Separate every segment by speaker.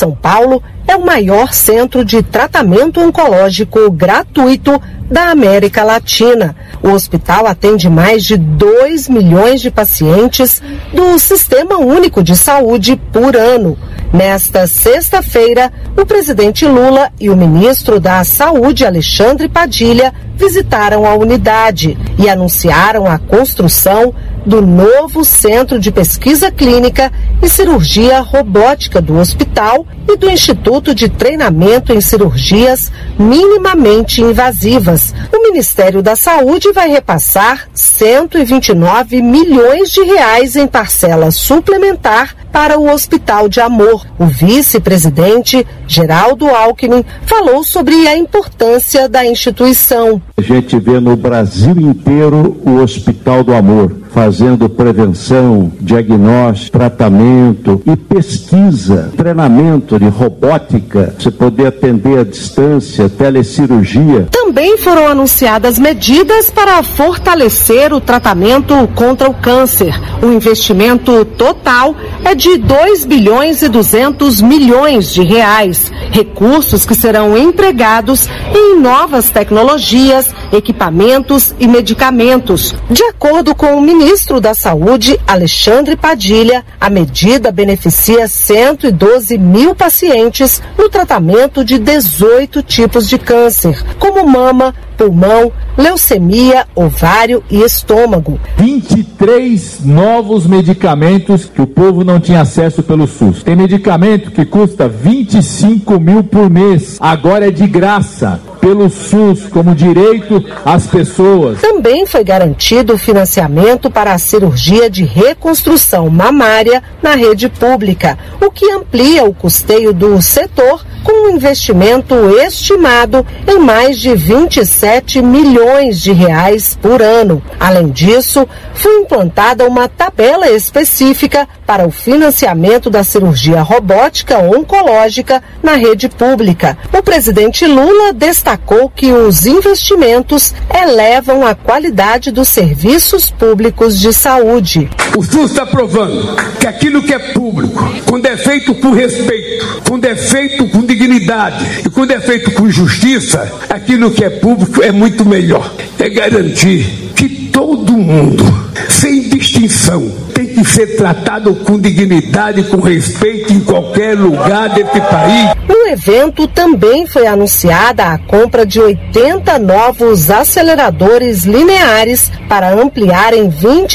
Speaker 1: São Paulo é o maior centro de tratamento oncológico gratuito da América Latina. O hospital atende mais de 2 milhões de pacientes do Sistema Único de Saúde por ano. Nesta sexta-feira, o presidente Lula e o ministro da Saúde, Alexandre Padilha, visitaram a unidade e anunciaram a construção do novo Centro de Pesquisa Clínica e Cirurgia Robótica do hospital e do Instituto de Treinamento em Cirurgias Minimamente Invasivas. O Ministério da Saúde vai repassar 129 milhões de reais em parcela suplementar para o Hospital de Amor. O vice-presidente, Geraldo Alckmin, falou sobre a importância da instituição.
Speaker 2: A gente vê no Brasil inteiro o Hospital do Amor, fazendo prevenção, diagnóstico, tratamento e pesquisa, treinamento de robótica, você poder atender à distância, telecirurgia.
Speaker 1: Também foram anunciadas medidas para fortalecer o tratamento contra o câncer. O investimento total é de 2 bilhões e 200 milhões de reais. Recursos que serão empregados em novas tecnologias, equipamentos e medicamentos. De acordo com o ministro da Saúde, Alexandre Padilha, a medida beneficia 112 mil pacientes no tratamento de 18 tipos de câncer, como mama, pulmão, leucemia, ovário e estômago.
Speaker 3: 23 novos medicamentos que o povo não tinha acesso pelo SUS. Tem medicamento que custa 25 mil por mês. Agora é de graça pelo SUS, como direito às pessoas.
Speaker 1: Também foi garantido o financiamento para a cirurgia de reconstrução mamária na rede pública, o que amplia o custeio do setor com um investimento estimado em mais de 27 milhões de reais por ano. Além disso, foi implantada uma tabela específica para o financiamento da cirurgia robótica oncológica na rede pública. O presidente Lula destacou que os investimentos elevam a qualidade dos serviços públicos de saúde.
Speaker 4: O SUS está provando que aquilo que é público, quando é feito com respeito, quando é feito com dignidade e quando é feito com justiça, aquilo que é público é muito melhor. É garantir que todo mundo, sem distinção, tem que ser tratado com dignidade, com respeito em qualquer lugar desse país.
Speaker 1: No evento também foi anunciada a compra de 80 novos aceleradores lineares para ampliar em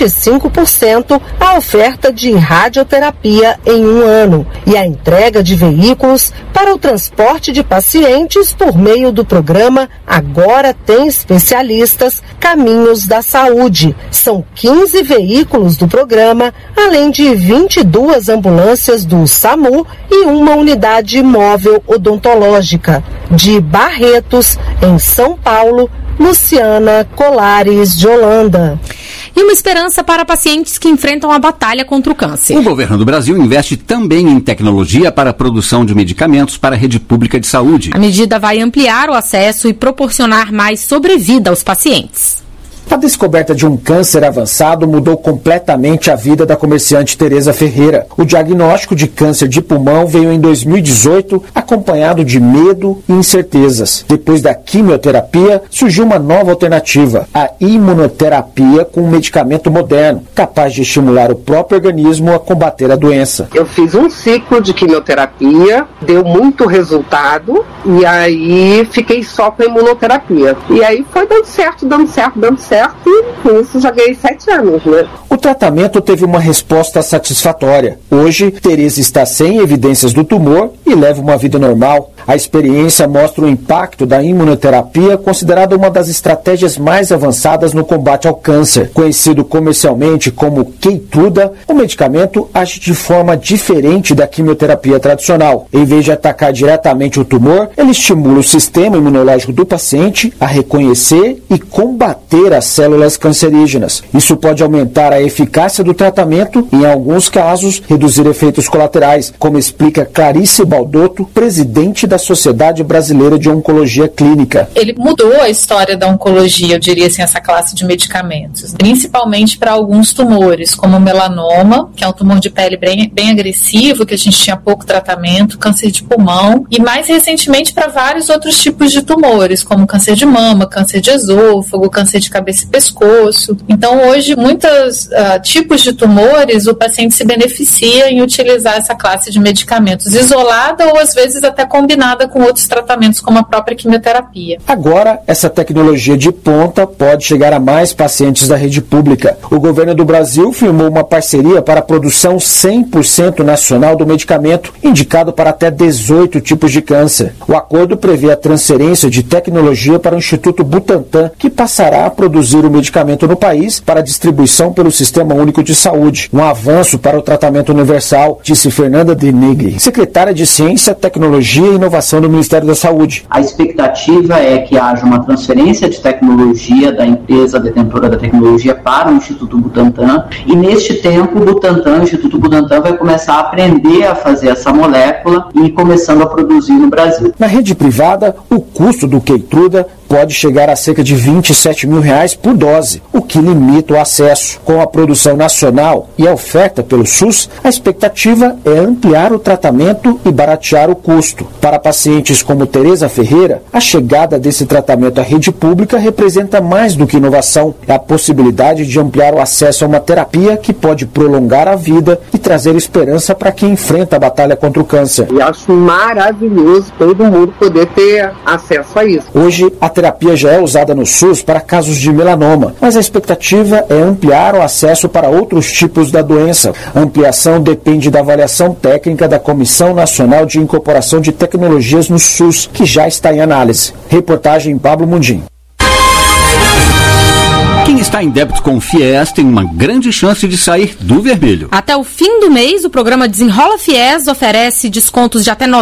Speaker 1: 25% a oferta de radioterapia em um ano e a entrega de veículos para o transporte de pacientes por meio do programa Agora Tem Especialistas Caminhos da Saúde. São 15 veículos do programa, além de 22 ambulâncias do SAMU e uma unidade móvel odontológica. De Barretos, em São Paulo, Luciana Colares de Holanda.
Speaker 5: E uma esperança para pacientes que enfrentam a batalha contra o câncer.
Speaker 6: O governo do Brasil investe também em tecnologia para a produção de medicamentos para a rede pública de saúde.
Speaker 5: A medida vai ampliar o acesso e proporcionar mais sobrevida aos pacientes.
Speaker 7: A descoberta de um câncer avançado mudou completamente a vida da comerciante Tereza Ferreira. O diagnóstico de câncer de pulmão veio em 2018, acompanhado de medo e incertezas. Depois da quimioterapia, surgiu uma nova alternativa, a imunoterapia com um medicamento moderno, capaz de estimular o próprio organismo a combater a doença.
Speaker 8: Eu fiz um ciclo de quimioterapia, deu muito resultado, e aí fiquei só com a imunoterapia. E aí foi dando certo, e com isso já ganhei 7 anos, né?
Speaker 7: O tratamento teve uma resposta satisfatória. Hoje, Tereza está sem evidências do tumor e leva uma vida normal. A experiência mostra o impacto da imunoterapia, considerada uma das estratégias mais avançadas no combate ao câncer. Conhecido comercialmente como Keytruda, o medicamento age de forma diferente da quimioterapia tradicional. Em vez de atacar diretamente o tumor, ele estimula o sistema imunológico do paciente a reconhecer e combater as células cancerígenas. Isso pode aumentar a eficácia do tratamento e, em alguns casos, reduzir efeitos colaterais, como explica Clarice Baldotto, presidente da da Sociedade Brasileira de Oncologia Clínica.
Speaker 9: Ele mudou a história da oncologia, eu diria assim, essa classe de medicamentos, principalmente para alguns tumores, como o melanoma, que é um tumor de pele bem agressivo, que a gente tinha pouco tratamento, câncer de pulmão, e mais recentemente para vários outros tipos de tumores, como câncer de mama, câncer de esôfago, câncer de cabeça e pescoço. Então, hoje, muitos tipos de tumores, o paciente se beneficia em utilizar essa classe de medicamentos isolada ou, às vezes, até combinada com outros tratamentos, como a própria quimioterapia.
Speaker 7: Agora, essa tecnologia de ponta pode chegar a mais pacientes da rede pública. O governo do Brasil firmou uma parceria para a produção 100% nacional do medicamento, indicado para até 18 tipos de câncer. O acordo prevê a transferência de tecnologia para o Instituto Butantan, que passará a produzir o medicamento no país para distribuição pelo Sistema Único de Saúde. Um avanço para o tratamento universal, disse Fernanda Denegri, secretária de Ciência, Tecnologia e Inovação do Ministério da Saúde.
Speaker 10: A expectativa é que haja uma transferência de tecnologia da empresa detentora da tecnologia para o Instituto Butantan, e neste tempo o Instituto Butantan vai começar a aprender a fazer essa molécula e ir começando a produzir no Brasil.
Speaker 7: Na rede privada, o custo do Keytruda pode chegar a cerca de R$27 mil por dose, o que limita o acesso. Com a produção nacional e a oferta pelo SUS, a expectativa é ampliar o tratamento e baratear o custo. Para pacientes como Tereza Ferreira, a chegada desse tratamento à rede pública representa mais do que inovação. É a possibilidade de ampliar o acesso a uma terapia que pode prolongar a vida e trazer esperança para quem enfrenta a batalha contra o câncer.
Speaker 8: E acho maravilhoso todo mundo poder ter acesso a isso.
Speaker 7: Hoje, a terapia já é usada no SUS para casos de melanoma, mas a expectativa é ampliar o acesso para outros tipos da doença. A ampliação depende da avaliação técnica da Comissão Nacional de Incorporação de Tecnologias no SUS, que já está em análise. Reportagem Pablo Mundim.
Speaker 6: Quem está em débito com o FIES tem uma grande chance de sair do vermelho.
Speaker 5: Até o fim do mês, o programa Desenrola FIES oferece descontos de até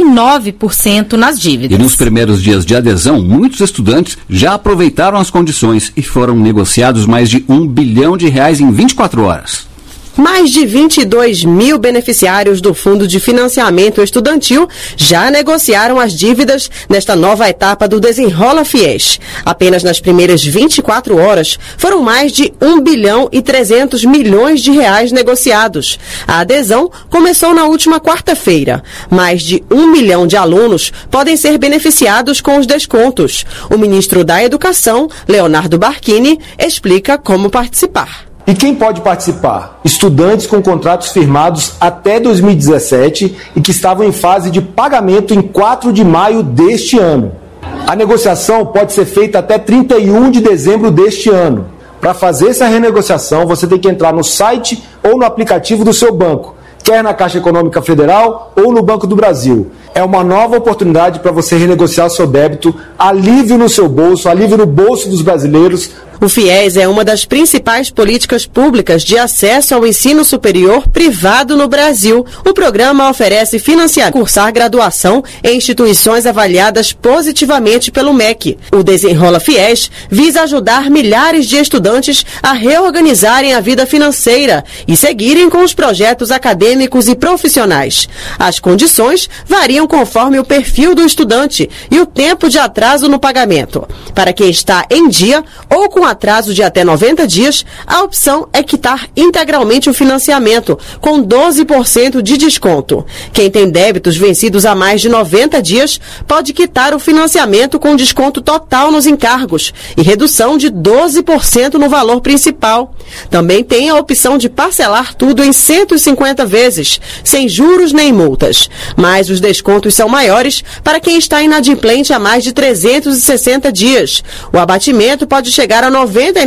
Speaker 5: 99% nas dívidas.
Speaker 6: E nos primeiros dias de adesão, muitos estudantes já aproveitaram as condições e foram negociados mais de R$1 bilhão em 24 horas.
Speaker 1: Mais de 22 mil beneficiários do Fundo de Financiamento Estudantil já negociaram as dívidas nesta nova etapa do Desenrola FIES. Apenas nas primeiras 24 horas foram mais de R$1 bilhão e 300 milhões negociados. A adesão começou na última quarta-feira. Mais de 1 milhão de alunos podem ser beneficiados com os descontos. O ministro da Educação, Leonardo Barquini, explica como participar.
Speaker 11: E quem pode participar? Estudantes com contratos firmados até 2017 e que estavam em fase de pagamento em 4 de maio deste ano. A negociação pode ser feita até 31 de dezembro deste ano. Para fazer essa renegociação, você tem que entrar no site ou no aplicativo do seu banco, quer na Caixa Econômica Federal ou no Banco do Brasil. É uma nova oportunidade para você renegociar o seu débito, alívio no seu bolso, alívio no bolso dos brasileiros.
Speaker 1: O FIES é uma das principais políticas públicas de acesso ao ensino superior privado no Brasil. O programa oferece financiamento para cursar graduação em instituições avaliadas positivamente pelo MEC. O Desenrola FIES visa ajudar milhares de estudantes a reorganizarem a vida financeira e seguirem com os projetos acadêmicos e profissionais. As condições variam conforme o perfil do estudante e o tempo de atraso no pagamento. Para quem está em dia ou com atraso de até 90 dias, a opção é quitar integralmente o financiamento, com 12% de desconto. Quem tem débitos vencidos há mais de 90 dias pode quitar o financiamento com desconto total nos encargos e redução de 12% no valor principal. Também tem a opção de parcelar tudo em 150 vezes, sem juros nem multas. Mas os descontos são maiores para quem está inadimplente há mais de 360 dias. O abatimento pode chegar a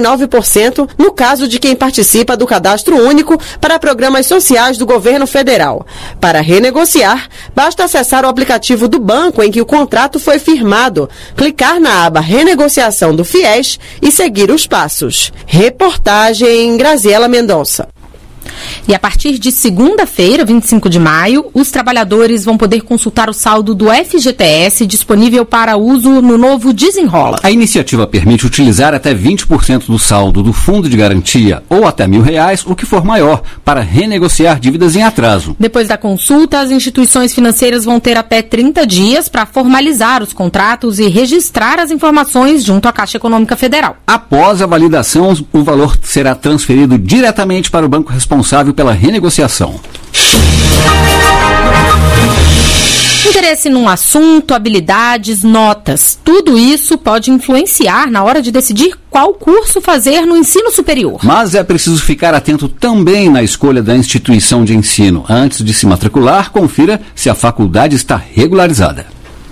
Speaker 1: 99% no caso de quem participa do Cadastro Único para programas sociais do governo federal. Para renegociar, basta acessar o aplicativo do banco em que o contrato foi firmado, clicar na aba Renegociação do FIES e seguir os passos. Reportagem Graziela Mendonça.
Speaker 5: E a partir de segunda-feira, 25 de maio, os trabalhadores vão poder consultar o saldo do FGTS disponível para uso no novo Desenrola.
Speaker 6: A iniciativa permite utilizar até 20% do saldo do fundo de garantia ou até R$1.000, o que for maior, para renegociar dívidas em atraso.
Speaker 5: Depois da consulta, as instituições financeiras vão ter até 30 dias para formalizar os contratos e registrar as informações junto à Caixa Econômica Federal.
Speaker 6: Após a validação, o valor será transferido diretamente para o banco responsável pela renegociação.
Speaker 5: Interesse num assunto, habilidades, notas, tudo isso pode influenciar na hora de decidir qual curso fazer no ensino superior.
Speaker 6: Mas é preciso ficar atento também na escolha da instituição de ensino. Antes de se matricular, confira se a faculdade está regularizada.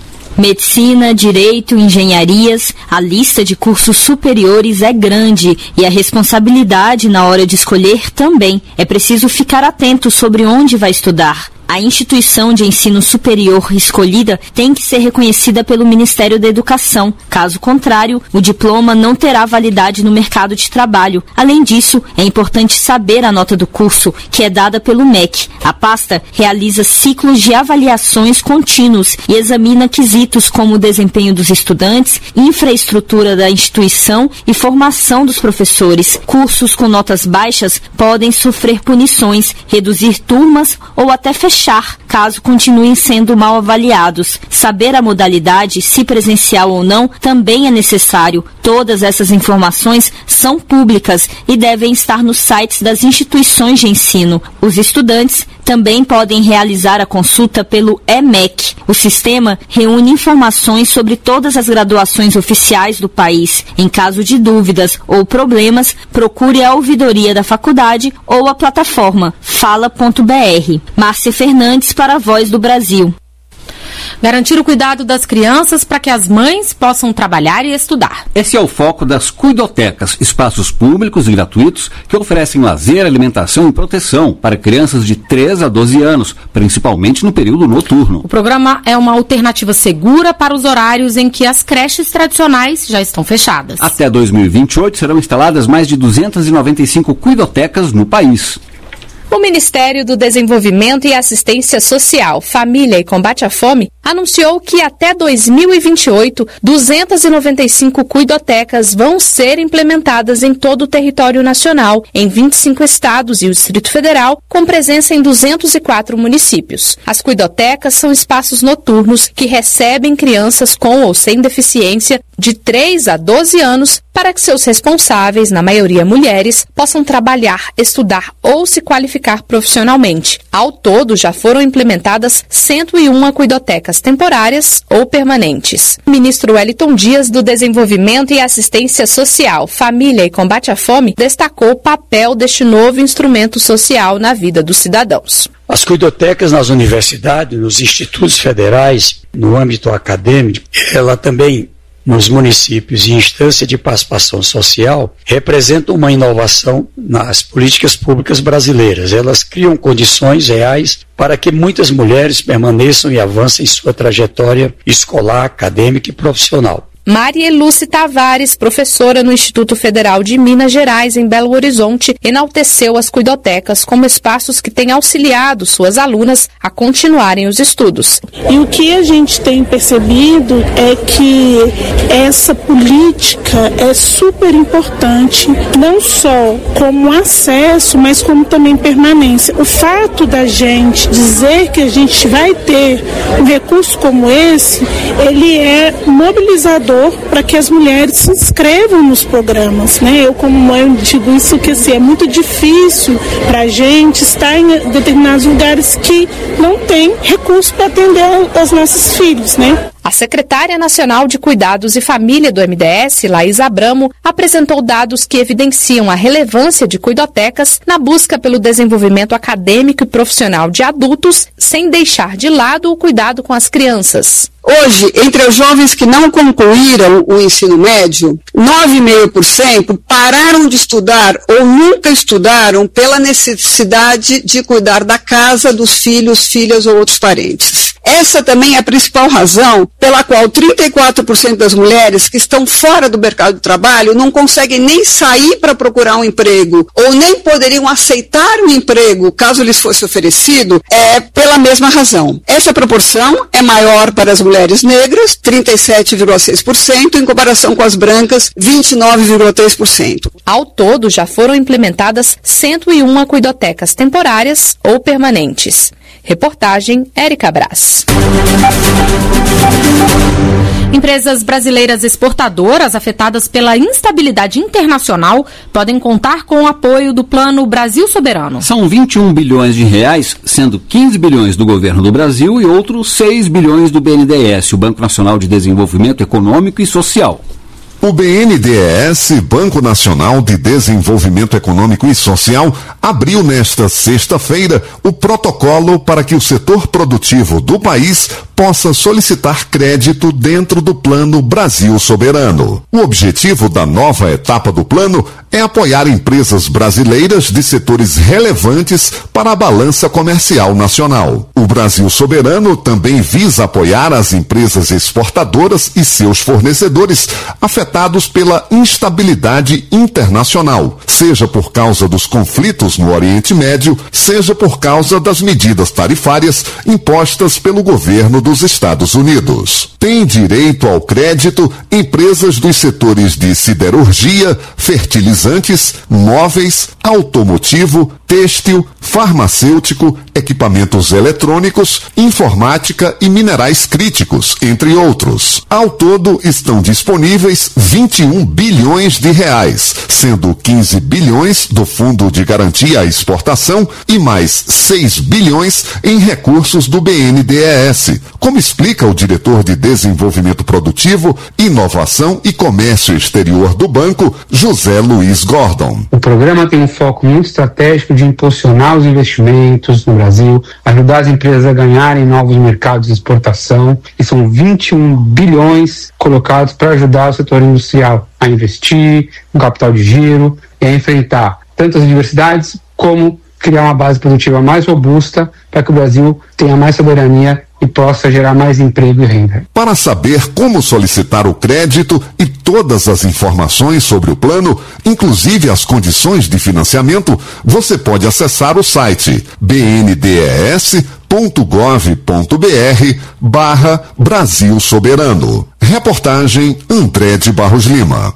Speaker 12: Medicina, direito, engenharias, a lista de cursos superiores é grande e a responsabilidade na hora de escolher também. É preciso ficar atento sobre onde vai estudar. A instituição de ensino superior escolhida tem que ser reconhecida pelo Ministério da Educação. Caso contrário, o diploma não terá validade no mercado de trabalho. Além disso, é importante saber a nota do curso, que é dada pelo MEC. A pasta realiza ciclos de avaliações contínuos e examina quesitos como o desempenho dos estudantes, infraestrutura da instituição e formação dos professores. Cursos com notas baixas podem sofrer punições, reduzir turmas ou até fechar, caso continuem sendo mal avaliados. Saber a modalidade, se presencial ou não, também é necessário. Todas essas informações são públicas e devem estar nos sites das instituições de ensino. Os estudantes também podem realizar a consulta pelo EMEC. O sistema reúne informações sobre todas as graduações oficiais do país. Em caso de dúvidas ou problemas, procure a ouvidoria da faculdade ou a plataforma fala.br. Márcia Fernandes para a Voz do Brasil.
Speaker 5: Garantir o cuidado das crianças para que as mães possam trabalhar e estudar.
Speaker 6: Esse é o foco das cuidotecas, espaços públicos e gratuitos que oferecem lazer, alimentação e proteção para crianças de 3 a 12 anos, principalmente no período noturno.
Speaker 5: O programa é uma alternativa segura para os horários em que as creches tradicionais já estão fechadas.
Speaker 6: Até 2028 serão instaladas mais de 295 cuidotecas no país.
Speaker 5: O Ministério do Desenvolvimento e Assistência Social, Família e Combate à Fome anunciou que até 2028, 295 cuidotecas vão ser implementadas em todo o território nacional, em 25 estados e o Distrito Federal, com presença em 204 municípios. As cuidotecas são espaços noturnos que recebem crianças com ou sem deficiência de 3 a 12 anos para que seus responsáveis, na maioria mulheres, possam trabalhar, estudar ou se qualificar profissionalmente. Ao todo, já foram implementadas 101 cuidotecas temporárias ou permanentes. O ministro Wellington Dias, do Desenvolvimento e Assistência Social, Família e Combate à Fome, destacou o papel deste novo instrumento social na vida dos cidadãos.
Speaker 13: As cuidotecas nas universidades, nos institutos federais, no âmbito acadêmico, ela também nos municípios e instância de participação social, representam uma inovação nas políticas públicas brasileiras. Elas criam condições reais para que muitas mulheres permaneçam e avancem em sua trajetória escolar, acadêmica e profissional.
Speaker 5: Maria Lúcia Tavares, professora no Instituto Federal de Minas Gerais, em Belo Horizonte, enalteceu as cuidotecas como espaços que têm auxiliado suas alunas a continuarem os estudos.
Speaker 14: E o que a gente tem percebido é que essa política é super importante, não só como acesso, mas como também permanência. O fato da gente dizer que a gente vai ter um recurso como esse, ele é mobilizador para que as mulheres se inscrevam nos programas, né? Eu, como mãe, digo isso que assim, é muito difícil para a gente estar em determinados lugares que não tem recurso para atender aos nossos filhos, né?
Speaker 5: A secretária nacional de Cuidados e Família do MDS, Laís Abramo, apresentou dados que evidenciam a relevância de cuidotecas na busca pelo desenvolvimento acadêmico e profissional de adultos, sem deixar de lado o cuidado com as crianças.
Speaker 15: Hoje, entre os jovens que não concluíram o ensino médio, 9,5% pararam de estudar ou nunca estudaram pela necessidade de cuidar da casa, dos filhos, filhas ou outros parentes. Essa também é a principal razão pela qual 34% das mulheres que estão fora do mercado de trabalho não conseguem nem sair para procurar um emprego ou nem poderiam aceitar um emprego caso lhes fosse oferecido, pela mesma razão. Essa proporção é maior para as mulheres negras, 37,6%, em comparação com as brancas, 29,3%.
Speaker 5: Ao todo, já foram implementadas 101 cuidotecas temporárias ou permanentes. Reportagem Érica Brás. Empresas brasileiras exportadoras afetadas pela instabilidade internacional podem contar com o apoio do Plano Brasil Soberano.
Speaker 6: São 21 bilhões de reais, sendo 15 bilhões do governo do Brasil e outros 6 bilhões do BNDES, o Banco Nacional de Desenvolvimento Econômico e Social.
Speaker 16: O BNDES, Banco Nacional de Desenvolvimento Econômico e Social, abriu nesta sexta-feira o protocolo para que o setor produtivo do país possa solicitar crédito dentro do Plano Brasil Soberano. O objetivo da nova etapa do plano é apoiar empresas brasileiras de setores relevantes para a balança comercial nacional. O Brasil Soberano também visa apoiar as empresas exportadoras e seus fornecedores afetados pela instabilidade internacional, seja por causa dos conflitos no Oriente Médio, seja por causa das medidas tarifárias impostas pelo governo dos Estados Unidos. Tem direito ao crédito empresas dos setores de siderurgia, fertilizantes, móveis, automotivo, têxtil, farmacêutico, equipamentos eletrônicos, informática e minerais críticos, entre outros. Ao todo, estão disponíveis 21 bilhões de reais, sendo 15 bilhões do Fundo de Garantia à Exportação e mais 6 bilhões em recursos do BNDES, como explica o diretor de Desenvolvimento Produtivo, Inovação e Comércio Exterior do banco, José Luiz Gordon.
Speaker 17: O programa tem um foco muito estratégico de impulsionar os investimentos no Brasil, ajudar as empresas a ganharem novos mercados de exportação, e são 21 bilhões colocados para ajudar o setor industrial a investir no capital de giro e a enfrentar tanto as adversidades como criar uma base produtiva mais robusta para que o Brasil tenha mais soberania e possa gerar mais emprego e renda.
Speaker 16: Para saber como solicitar o crédito e todas as informações sobre o plano, inclusive as condições de financiamento, você pode acessar o site bndes.gov.br/Brasil Soberano. Reportagem André de Barros Lima.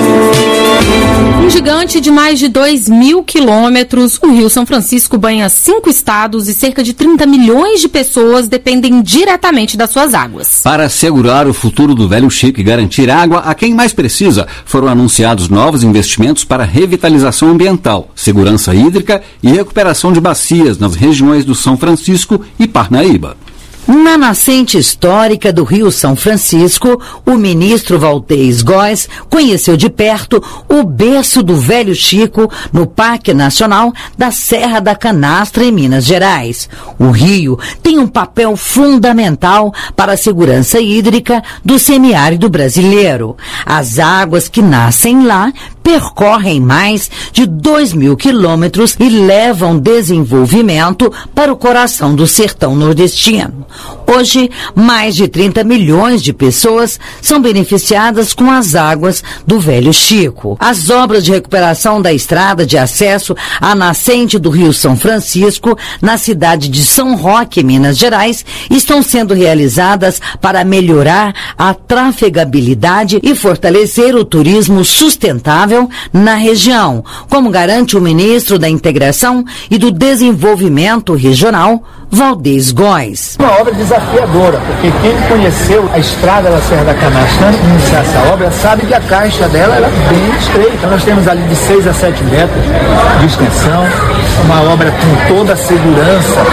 Speaker 5: Um gigante de mais de 2.000 quilômetros, o Rio São Francisco banha 5 estados e cerca de 30 milhões de pessoas dependem diretamente das suas águas.
Speaker 6: Para assegurar o futuro do Velho Chico e garantir água a quem mais precisa, foram anunciados novos investimentos para revitalização ambiental, segurança hídrica e recuperação de bacias nas regiões do São Francisco e Parnaíba.
Speaker 18: Na nascente histórica do Rio São Francisco, o ministro Valdez Góes conheceu de perto o berço do Velho Chico no Parque Nacional da Serra da Canastra, em Minas Gerais. O rio tem um papel fundamental para a segurança hídrica do semiárido brasileiro. As águas que nascem lá percorrem mais de 2.000 quilômetros e levam desenvolvimento para o coração do sertão nordestino. Hoje, mais de 30 milhões de pessoas são beneficiadas com as águas do Velho Chico. As obras de recuperação da estrada de acesso à nascente do Rio São Francisco, na cidade de São Roque, Minas Gerais, estão sendo realizadas para melhorar a trafegabilidade e fortalecer o turismo sustentável na região, como garante o ministro da Integração e do Desenvolvimento Regional, Valdez Góes.
Speaker 19: Uma obra desafiadora, porque quem conheceu a estrada da Serra da Canastra antes de iniciar essa obra sabe que a caixa dela era bem estreita. Nós temos ali de 6 a 7 metros de extensão, uma obra com toda a segurança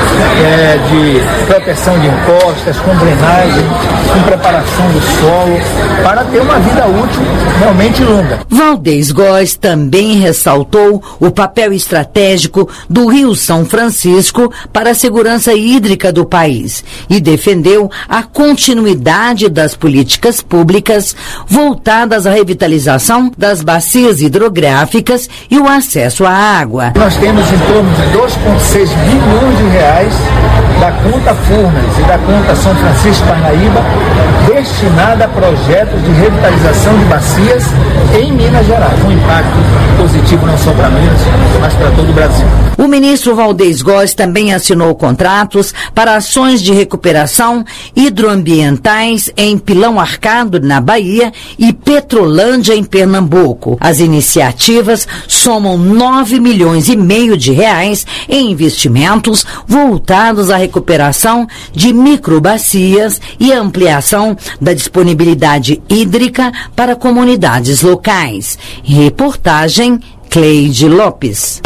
Speaker 19: de proteção de encostas, com drenagem, com preparação do solo, para ter uma vida útil realmente longa.
Speaker 18: Valdez Góes também ressaltou o papel estratégico do Rio São Francisco para a segurança hídrica do país e defendeu a continuidade das políticas públicas voltadas à revitalização das bacias hidrográficas e o acesso à água.
Speaker 19: Nós temos em torno de 2,6 bilhões de reais da conta Furnas e da conta São Francisco Parnaíba destinada a projetos de revitalização de bacias em Minas Gerais. Um impacto positivo não só para Minas, mas para todo o Brasil.
Speaker 18: O ministro Valdez Góes também assinou contratos para ações de recuperação hidroambientais em Pilão Arcado, na Bahia, e Petrolândia, em Pernambuco. As iniciativas somam 9,5 milhões de reais em investimentos voltados à recuperação de microbacias e ampliação da disponibilidade hídrica para comunidades locais. Reportagem Cleide Lopes.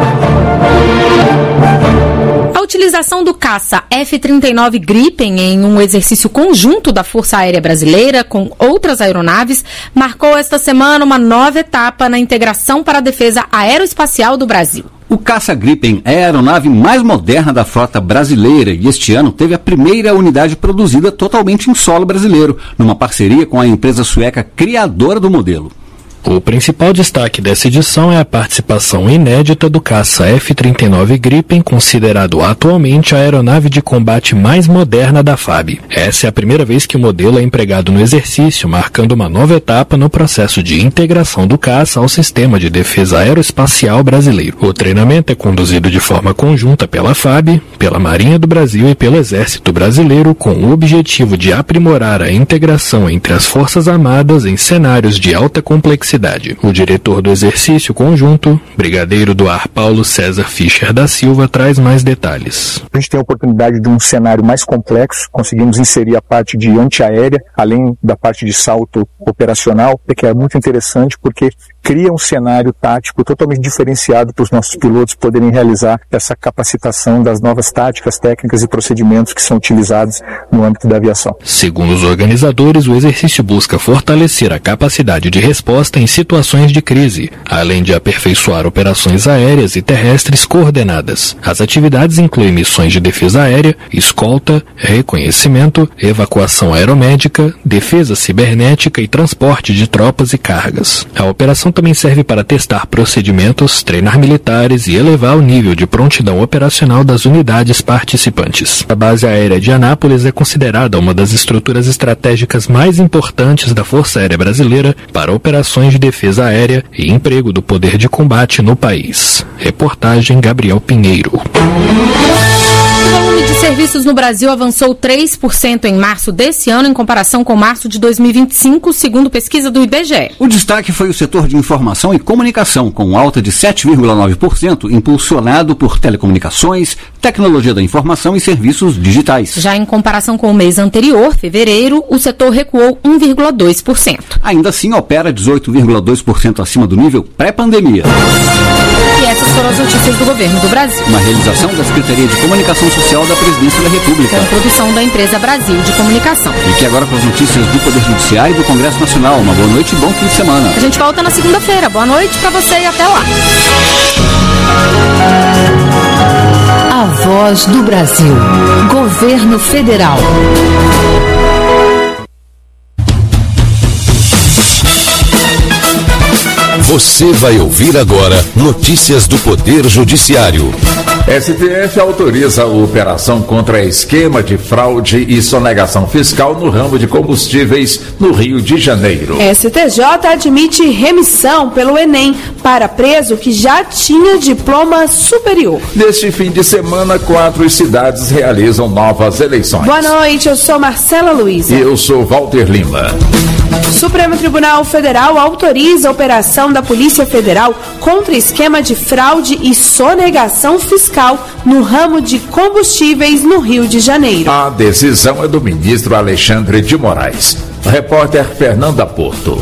Speaker 5: A utilização do caça F-39 Gripen em um exercício conjunto da Força Aérea Brasileira com outras aeronaves marcou esta semana uma nova etapa na integração para a defesa aeroespacial do Brasil.
Speaker 6: O caça Gripen é a aeronave mais moderna da frota brasileira e este ano teve a primeira unidade produzida totalmente em solo brasileiro, numa parceria com a empresa sueca criadora do modelo.
Speaker 20: O principal destaque dessa edição é a participação inédita do caça F-39 Gripen, considerado atualmente a aeronave de combate mais moderna da FAB. Essa é a primeira vez que o modelo é empregado no exercício, marcando uma nova etapa no processo de integração do caça ao sistema de defesa aeroespacial brasileiro. O treinamento é conduzido de forma conjunta pela FAB, pela Marinha do Brasil e pelo Exército Brasileiro, com o objetivo de aprimorar a integração entre as Forças Armadas em cenários de alta complexidade. O diretor do exercício conjunto, brigadeiro do ar Paulo César Fischer da Silva, traz mais detalhes.
Speaker 21: A gente tem a oportunidade de um cenário mais complexo, conseguimos inserir a parte de antiaérea, além da parte de salto operacional, que é muito interessante porque cria um cenário tático totalmente diferenciado para os nossos pilotos poderem realizar essa capacitação das novas táticas, técnicas e procedimentos que são utilizados no âmbito da aviação.
Speaker 20: Segundo os organizadores, o exercício busca fortalecer a capacidade de resposta em situações de crise, além de aperfeiçoar operações aéreas e terrestres coordenadas. As atividades incluem missões de defesa aérea, escolta, reconhecimento, evacuação aeromédica, defesa cibernética e transporte de tropas e cargas. A operação também serve para testar procedimentos, treinar militares e elevar o nível de prontidão operacional das unidades participantes. A base aérea de Anápolis é considerada uma das estruturas estratégicas mais importantes da Força Aérea Brasileira para operações de defesa aérea e emprego do poder de combate no país. Reportagem Gabriel Pinheiro.
Speaker 5: O volume de serviços no Brasil avançou 3% em março desse ano em comparação com março de 2025, segundo pesquisa do IBGE.
Speaker 6: O destaque foi o setor de informação e comunicação, com alta de 7,9%, impulsionado por telecomunicações, tecnologia da informação e serviços digitais.
Speaker 5: Já em comparação com o mês anterior, fevereiro, o setor recuou 1,2%.
Speaker 6: Ainda assim, opera 18,2% acima do nível pré-pandemia.
Speaker 5: E essas foram as notícias do governo do Brasil.
Speaker 6: Uma realização da Secretaria de Comunicação Social da Presidência da República.
Speaker 5: Com produção da empresa Brasil de Comunicação.
Speaker 6: E que agora para as notícias do Poder Judiciário e do Congresso Nacional. Uma boa noite e bom fim de semana.
Speaker 5: A gente volta na segunda-feira. Boa noite para você e até lá.
Speaker 18: A Voz do Brasil. Governo Federal.
Speaker 22: Você vai ouvir agora notícias do Poder Judiciário.
Speaker 23: STF autoriza a operação contra esquema de fraude e sonegação fiscal no ramo de combustíveis no Rio de Janeiro.
Speaker 24: STJ admite remissão pelo Enem para preso que já tinha diploma superior.
Speaker 23: Neste fim de semana, 4 cidades realizam novas eleições.
Speaker 24: Boa noite, eu sou Marcela Luiza.
Speaker 23: E eu sou Walter Lima.
Speaker 24: Supremo Tribunal Federal autoriza a operação da Polícia Federal contra esquema de fraude e sonegação fiscal no ramo de combustíveis no Rio de Janeiro.
Speaker 23: A decisão é do ministro Alexandre de Moraes. Repórter Fernanda Porto.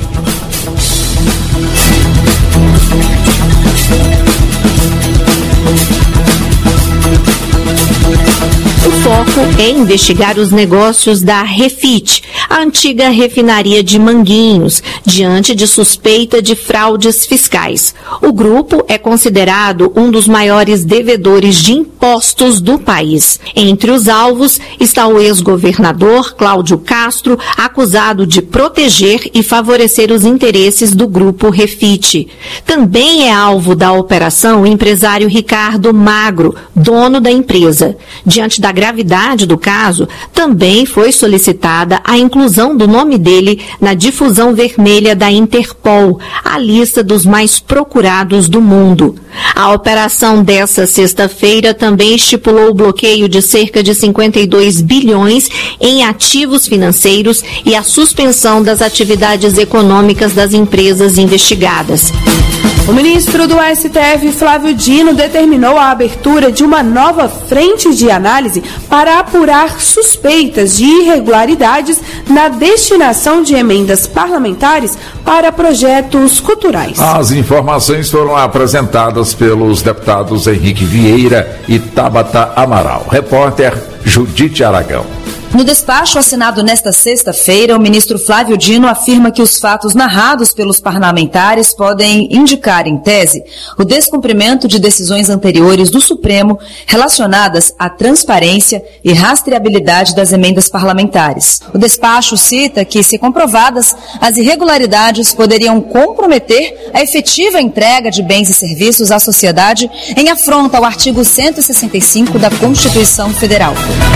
Speaker 25: O foco é investigar os negócios da Refit, a antiga refinaria de Manguinhos, diante de suspeita de fraudes fiscais. O grupo é considerado um dos maiores devedores de impostos impostos do país. Entre os alvos está o ex-governador Cláudio Castro, acusado de proteger e favorecer os interesses do grupo Refit. Também é alvo da operação o empresário Ricardo Magro, dono da empresa. Diante da gravidade do caso, também foi solicitada a inclusão do nome dele na difusão vermelha da Interpol, a lista dos mais procurados do mundo. A operação dessa sexta-feira também estipulou o bloqueio de cerca de 52 bilhões em ativos financeiros e a suspensão das atividades econômicas das empresas investigadas.
Speaker 24: O ministro do STF, Flávio Dino, determinou a abertura de uma nova frente de análise para apurar suspeitas de irregularidades na destinação de emendas parlamentares para projetos culturais.
Speaker 23: As informações foram apresentadas pelos deputados Henrique Vieira e Tabata Amaral. Repórter Judite Aragão.
Speaker 2: No despacho assinado nesta sexta-feira, o ministro Flávio Dino afirma que os fatos narrados pelos parlamentares podem indicar, em tese, o descumprimento de decisões anteriores do Supremo relacionadas à transparência e rastreabilidade das emendas parlamentares. O despacho cita que, se comprovadas, as irregularidades poderiam comprometer a efetiva entrega de bens e serviços à sociedade em afronta ao artigo 165 da Constituição Federal.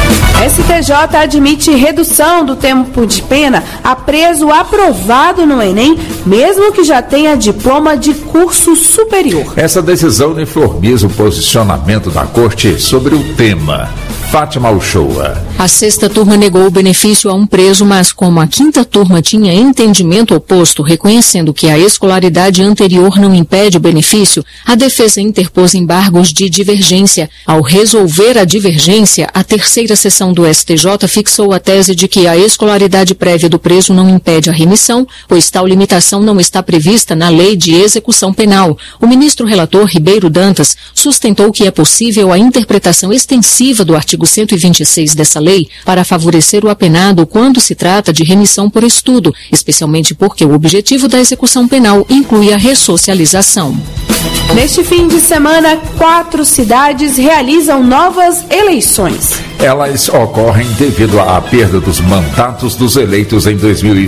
Speaker 24: STJ admite redução do tempo de pena a preso aprovado no Enem, mesmo que já tenha diploma de curso superior.
Speaker 23: Essa decisão uniformiza o posicionamento da Corte sobre o tema. Fátima Uchoa.
Speaker 3: A sexta turma negou o benefício a um preso, mas como a quinta turma tinha entendimento oposto, reconhecendo que a escolaridade anterior não impede o benefício, a defesa interpôs embargos de divergência. Ao resolver a divergência, a terceira sessão do STJ fixou a tese de que a escolaridade prévia do preso não impede a remissão, pois tal limitação não está prevista na Lei de Execução Penal. O ministro relator Ribeiro Dantas sustentou que é possível a interpretação extensiva do artigo 126 dessa lei para favorecer o apenado quando se trata de remissão por estudo, especialmente porque o objetivo da execução penal inclui a ressocialização.
Speaker 24: Neste fim de semana, 4 cidades realizam novas eleições.
Speaker 23: Elas ocorrem devido à perda dos mandatos dos eleitos em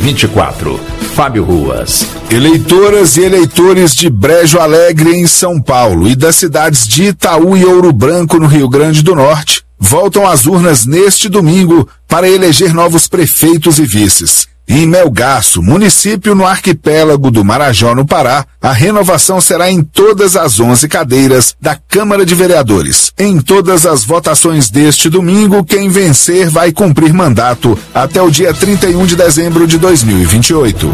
Speaker 23: 2024. Fábio Ruas.
Speaker 4: Eleitoras e eleitores de Brejo Alegre, em São Paulo, e das cidades de Itaú e Ouro Branco, no Rio Grande do Norte, voltam às urnas neste domingo para eleger novos prefeitos e vices. Em Melgaço, município no arquipélago do Marajó, no Pará, a renovação será em todas as 11 cadeiras da Câmara de Vereadores. Em todas as votações deste domingo, quem vencer vai cumprir mandato até o dia 31 de dezembro de 2028.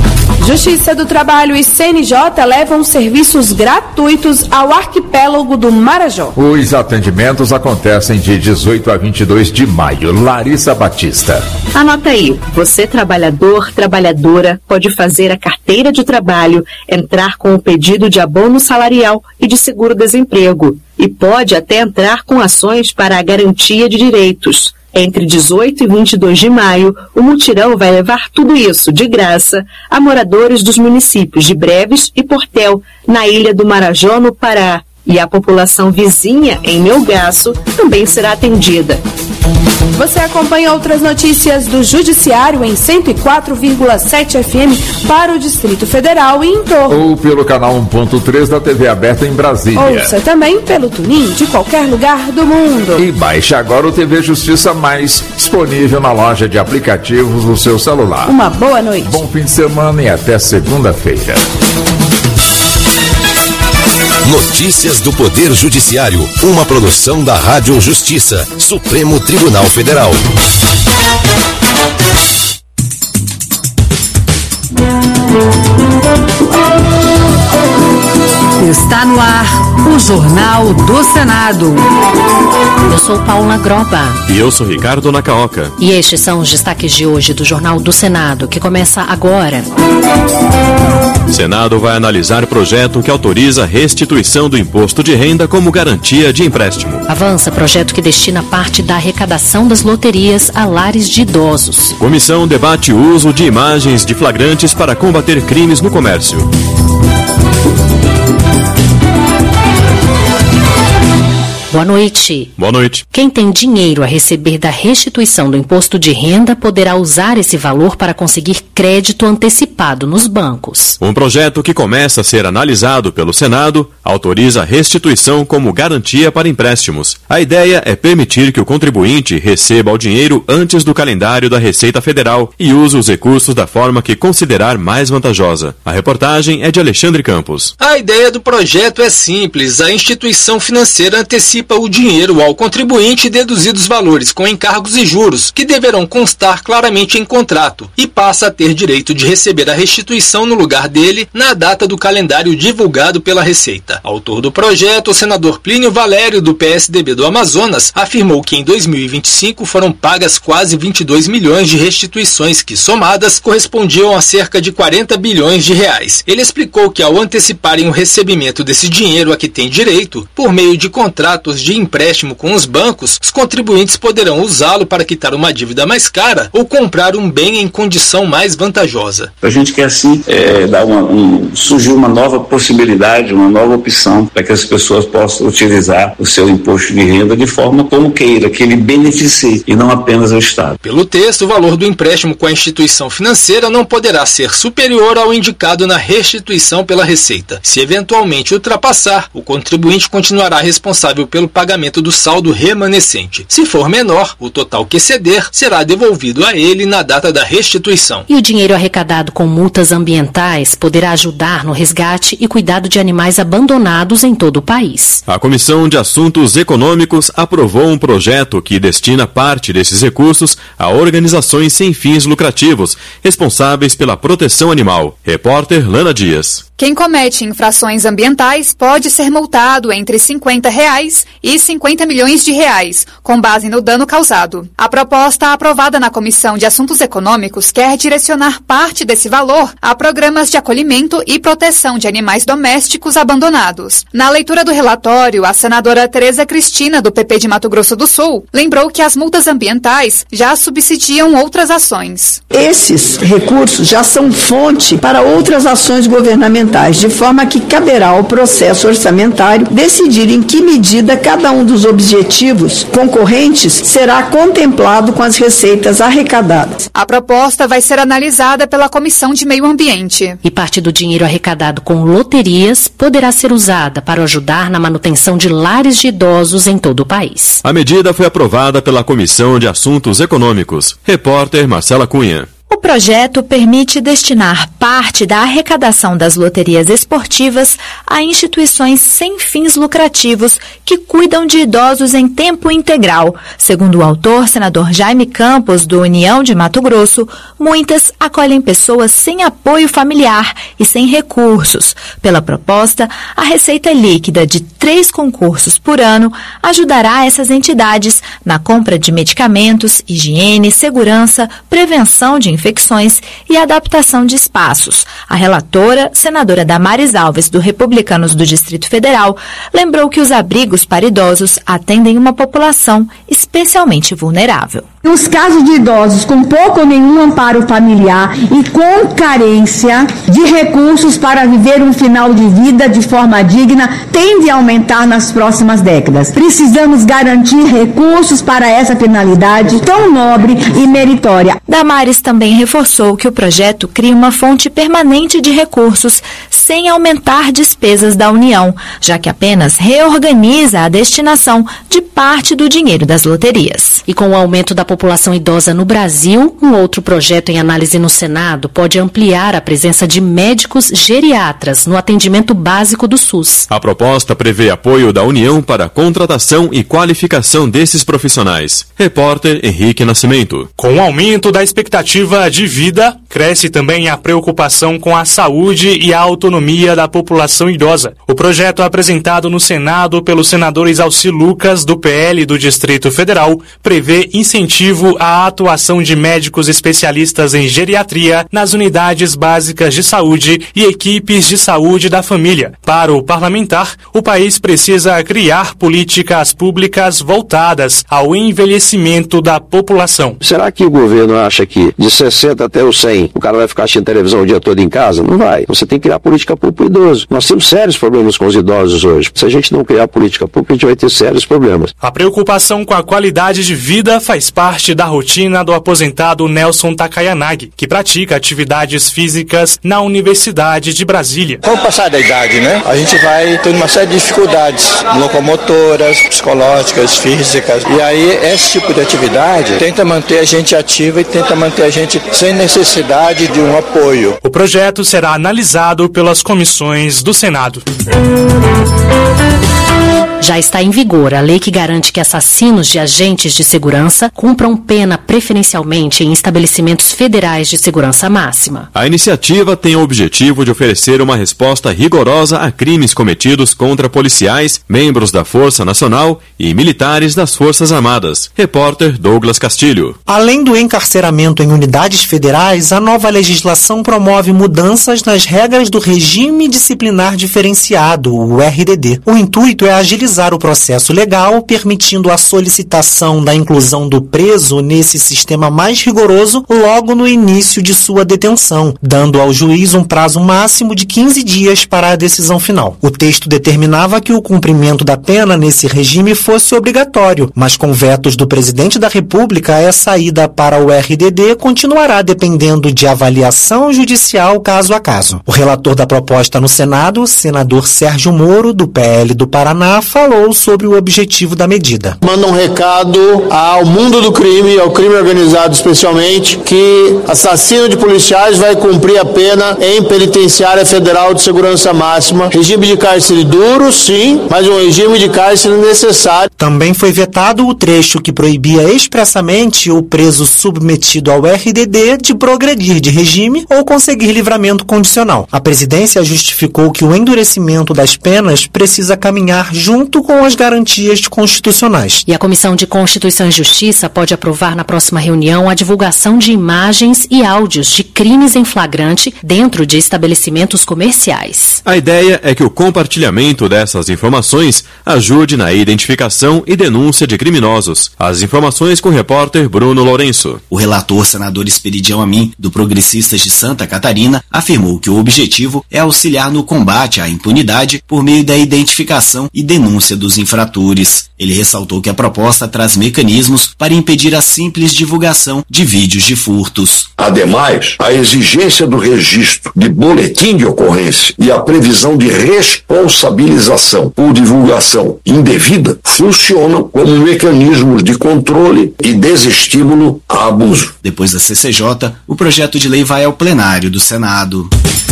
Speaker 24: Justiça do Trabalho e CNJ levam serviços gratuitos ao arquipélago do Marajó.
Speaker 23: Os atendimentos acontecem de 18 a 22 de maio. Larissa Batista.
Speaker 9: Anota aí, você trabalhador, trabalhadora, pode fazer a carteira de trabalho, entrar com o pedido de abono salarial e de seguro-desemprego. E pode até entrar com ações para a garantia de direitos. Entre 18 e 22 de maio, o mutirão vai levar tudo isso de graça a moradores dos municípios de Breves e Portel, na Ilha do Marajó, no Pará. E a população vizinha, em Melgaço, também será atendida.
Speaker 24: Você acompanha outras notícias do Judiciário em 104,7 FM para o Distrito Federal e em torno.
Speaker 23: Ou pelo canal 1.3 da TV aberta em Brasília.
Speaker 24: Ouça também pelo TuneIn de qualquer lugar do mundo.
Speaker 23: E baixe agora o TV Justiça Mais, disponível na loja de aplicativos do seu celular.
Speaker 24: Uma boa noite.
Speaker 23: Bom fim de semana e até segunda-feira.
Speaker 22: Notícias do Poder Judiciário, uma produção da Rádio Justiça, Supremo Tribunal Federal.
Speaker 18: Está no ar o Jornal do Senado.
Speaker 25: Eu sou Paula Groba.
Speaker 10: E eu sou Ricardo Nacaoca.
Speaker 25: E estes são os destaques de hoje do Jornal do Senado, que começa agora.
Speaker 10: O Senado vai analisar projeto que autoriza restituição do imposto de renda como garantia de empréstimo.
Speaker 25: Avança projeto que destina parte da arrecadação das loterias a lares de idosos.
Speaker 10: Comissão debate o uso de imagens de flagrantes para combater crimes no comércio.
Speaker 1: Boa noite.
Speaker 10: Boa noite.
Speaker 1: Quem tem dinheiro a receber da restituição do imposto de renda poderá usar esse valor para conseguir crédito antecipado nos bancos.
Speaker 10: Um projeto que começa a ser analisado pelo Senado autoriza a restituição como garantia para empréstimos. A ideia é permitir que o contribuinte receba o dinheiro antes do calendário da Receita Federal e use os recursos da forma que considerar mais vantajosa. A reportagem é de Alexandre Campos.
Speaker 7: A ideia do projeto é simples. A instituição financeira antecipa o dinheiro ao contribuinte deduzidos valores com encargos e juros, que deverão constar claramente em contrato, e passa a ter direito de receber a restituição no lugar dele na data do calendário divulgado pela Receita. Autor do projeto, o senador Plínio Valério, do PSDB do Amazonas, afirmou que em 2025 foram pagas quase 22 milhões de restituições que, somadas, correspondiam a cerca de 40 bilhões de reais. Ele explicou que ao anteciparem o recebimento desse dinheiro a que tem direito, por meio de contratos de empréstimo com os bancos, os contribuintes poderão usá-lo para quitar uma dívida mais cara ou comprar um bem em condição mais vantajosa.
Speaker 8: A gente quer assim surgir uma nova possibilidade, uma nova opção para que as pessoas possam utilizar o seu imposto de renda de forma como queira, que ele beneficie e não apenas o Estado.
Speaker 7: Pelo texto, o valor do empréstimo com a instituição financeira não poderá ser superior ao indicado na restituição pela Receita. Se eventualmente ultrapassar, o contribuinte continuará responsável pelo pagamento do saldo remanescente. Se for menor, o total que exceder será devolvido a ele na data da restituição.
Speaker 1: E o dinheiro arrecadado com multas ambientais poderá ajudar no resgate e cuidado de animais abandonados em todo o país.
Speaker 10: A Comissão de Assuntos Econômicos aprovou um projeto que destina parte desses recursos a organizações sem fins lucrativos, responsáveis pela proteção animal. Repórter Lana Dias.
Speaker 11: Quem comete infrações ambientais pode ser multado entre R$50 e R$50 milhões, com base no dano causado. A proposta aprovada na Comissão de Assuntos Econômicos quer direcionar parte desse valor a programas de acolhimento e proteção de animais domésticos abandonados. Na leitura do relatório, a senadora Tereza Cristina, do PP de Mato Grosso do Sul, lembrou que as multas ambientais já subsidiam outras ações.
Speaker 12: Esses recursos já são fonte para outras ações governamentais, de forma que caberá ao processo orçamentário decidir em que medida cada um dos objetivos concorrentes será contemplado com as receitas arrecadadas.
Speaker 11: A proposta vai ser analisada pela Comissão de Meio Ambiente.
Speaker 1: E parte do dinheiro arrecadado com loterias poderá ser usada para ajudar na manutenção de lares de idosos em todo o país.
Speaker 10: A medida foi aprovada pela Comissão de Assuntos Econômicos. Repórter Marcela Cunha.
Speaker 26: O projeto permite destinar parte da arrecadação das loterias esportivas a instituições sem fins lucrativos que cuidam de idosos em tempo integral. Segundo o autor, senador Jaime Campos, do União de Mato Grosso, muitas acolhem pessoas sem apoio familiar e sem recursos. Pela proposta, a receita líquida de 3 concursos por ano ajudará essas entidades na compra de medicamentos, higiene, segurança, prevenção de infecções e adaptação de espaços. A relatora, senadora Damares Alves, do Republicanos do Distrito Federal, lembrou que os abrigos para idosos atendem uma população especialmente vulnerável.
Speaker 27: Nos casos de idosos com pouco ou nenhum amparo familiar e com carência de recursos para viver um final de vida de forma digna, tende a aumentar nas próximas décadas. Precisamos garantir recursos para essa finalidade tão nobre e meritória.
Speaker 26: Damares também reforçou que o projeto cria uma fonte permanente de recursos sem aumentar despesas da União, já que apenas reorganiza a destinação de parte do dinheiro das loterias.
Speaker 1: E com o aumento da população idosa no Brasil, um outro projeto em análise no Senado pode ampliar a presença de médicos geriatras no atendimento básico do SUS.
Speaker 10: A proposta prevê apoio da União para a contratação e qualificação desses profissionais. Repórter Henrique Nascimento.
Speaker 28: Com o aumento da expectativa de vida, cresce também a preocupação com a saúde e a autonomia da população idosa. O projeto apresentado no Senado pelos senadores Alci Lucas, do PL do Distrito Federal, prevê incentivo à atuação de médicos especialistas em geriatria nas unidades básicas de saúde e equipes de saúde da família. Para o parlamentar, o país precisa criar políticas públicas voltadas ao envelhecimento da população.
Speaker 29: Será que o governo acha que de 60 até os 100 o cara vai ficar assistindo televisão o dia todo em casa? Não vai. Você tem que criar política
Speaker 13: política pública para o idoso. Nós temos sérios problemas com os idosos hoje. Se a gente não criar política pública, a gente vai ter sérios problemas.
Speaker 28: A preocupação com a qualidade de vida faz parte da rotina do aposentado Nelson Takayanagi, que pratica atividades físicas na Universidade de Brasília.
Speaker 14: Com o passar da idade, né, a gente vai tendo uma série de dificuldades locomotoras, psicológicas, físicas. E aí, esse tipo de atividade tenta manter a gente ativa e tenta manter a gente sem necessidade de um apoio.
Speaker 28: O projeto será analisado pelas comissões do Senado.
Speaker 1: Já está em vigor a lei que garante que assassinos de agentes de segurança cumpram pena preferencialmente em estabelecimentos federais de segurança máxima.
Speaker 10: A iniciativa tem o objetivo de oferecer uma resposta rigorosa a crimes cometidos contra policiais, membros da Força Nacional e militares das Forças Armadas. Repórter Douglas Castilho.
Speaker 15: Além do encarceramento em unidades federais, a nova legislação promove mudanças nas regras do Regime Disciplinar Diferenciado, o RDD. O intuito é agilizar o processo legal, permitindo a solicitação da inclusão do preso nesse sistema mais rigoroso logo no início de sua detenção, dando ao juiz um prazo máximo de 15 dias para a decisão final. O texto determinava que o cumprimento da pena nesse regime fosse obrigatório, mas com vetos do presidente da República, essa ida para o RDD continuará dependendo de avaliação judicial caso a caso. O relator da proposta no Senado, o senador Sérgio Moro, do PL do Paraná, falou sobre o objetivo da medida.
Speaker 16: Manda um recado ao mundo do crime, ao crime organizado especialmente, que assassino de policiais vai cumprir a pena em penitenciária federal de segurança máxima. Regime de cárcere duro, sim, mas um regime de cárcere necessário.
Speaker 15: Também foi vetado o trecho que proibia expressamente o preso submetido ao RDD de progredir de regime ou conseguir livramento condicional. A presidência justificou que o endurecimento das penas precisa caminhar junto com as garantias constitucionais.
Speaker 1: E a Comissão de Constituição e Justiça pode aprovar na próxima reunião a divulgação de imagens e áudios de crimes em flagrante dentro de estabelecimentos comerciais.
Speaker 10: A ideia é que o compartilhamento dessas informações ajude na identificação e denúncia de criminosos. As informações com o repórter Bruno Lourenço.
Speaker 17: O relator senador Esperidião Amin, do Progressistas de Santa Catarina, afirmou que o objetivo é auxiliar no combate à impunidade por meio da identificação e denúncia dos infratores. Ele ressaltou que a proposta traz mecanismos para impedir a simples divulgação de vídeos de furtos.
Speaker 19: Ademais, a exigência do registro de boletim de ocorrência e a previsão de responsabilização por divulgação indevida funcionam como mecanismos de controle e desestímulo a abuso.
Speaker 17: Depois da CCJ, o projeto de lei vai ao plenário do Senado.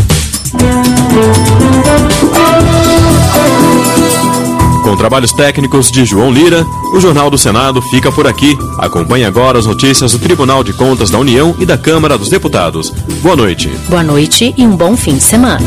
Speaker 10: Com trabalhos técnicos de João Lira, o Jornal do Senado fica por aqui. Acompanhe agora as notícias do Tribunal de Contas da União e da Câmara dos Deputados. Boa noite.
Speaker 1: Boa noite e um bom fim de semana.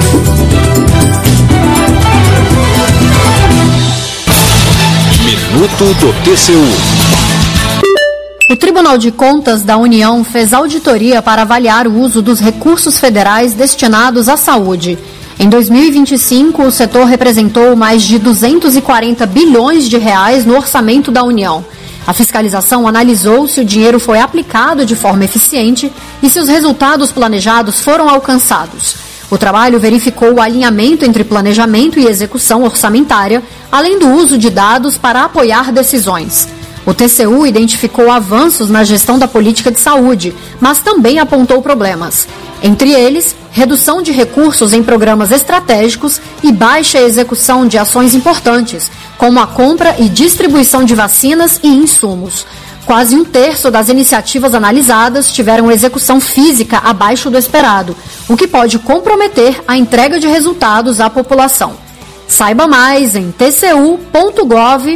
Speaker 22: Minuto do TCU.
Speaker 20: O Tribunal de Contas da União fez auditoria para avaliar o uso dos recursos federais destinados à saúde. Em 2025, o setor representou mais de 240 bilhões de reais no orçamento da União. A fiscalização analisou se o dinheiro foi aplicado de forma eficiente e se os resultados planejados foram alcançados. O trabalho verificou o alinhamento entre planejamento e execução orçamentária, além do uso de dados para apoiar decisões. O TCU identificou avanços na gestão da política de saúde, mas também apontou problemas. Entre eles, redução de recursos em programas estratégicos e baixa execução de ações importantes, como a compra e distribuição de vacinas e insumos. Quase um terço das iniciativas analisadas tiveram execução física abaixo do esperado, o que pode comprometer a entrega de resultados à população. Saiba mais em tcu.gov.br.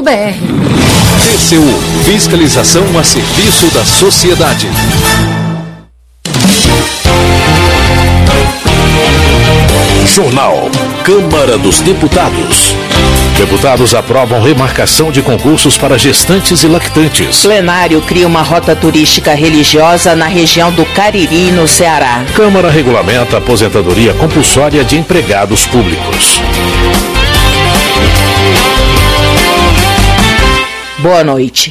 Speaker 22: TCU, fiscalização a serviço da sociedade. Jornal Câmara dos Deputados. Deputados aprovam remarcação de concursos para gestantes e lactantes.
Speaker 21: Plenário cria uma rota turística religiosa na região do Cariri, no Ceará.
Speaker 22: Câmara regulamenta a aposentadoria compulsória de empregados públicos.
Speaker 21: Boa noite.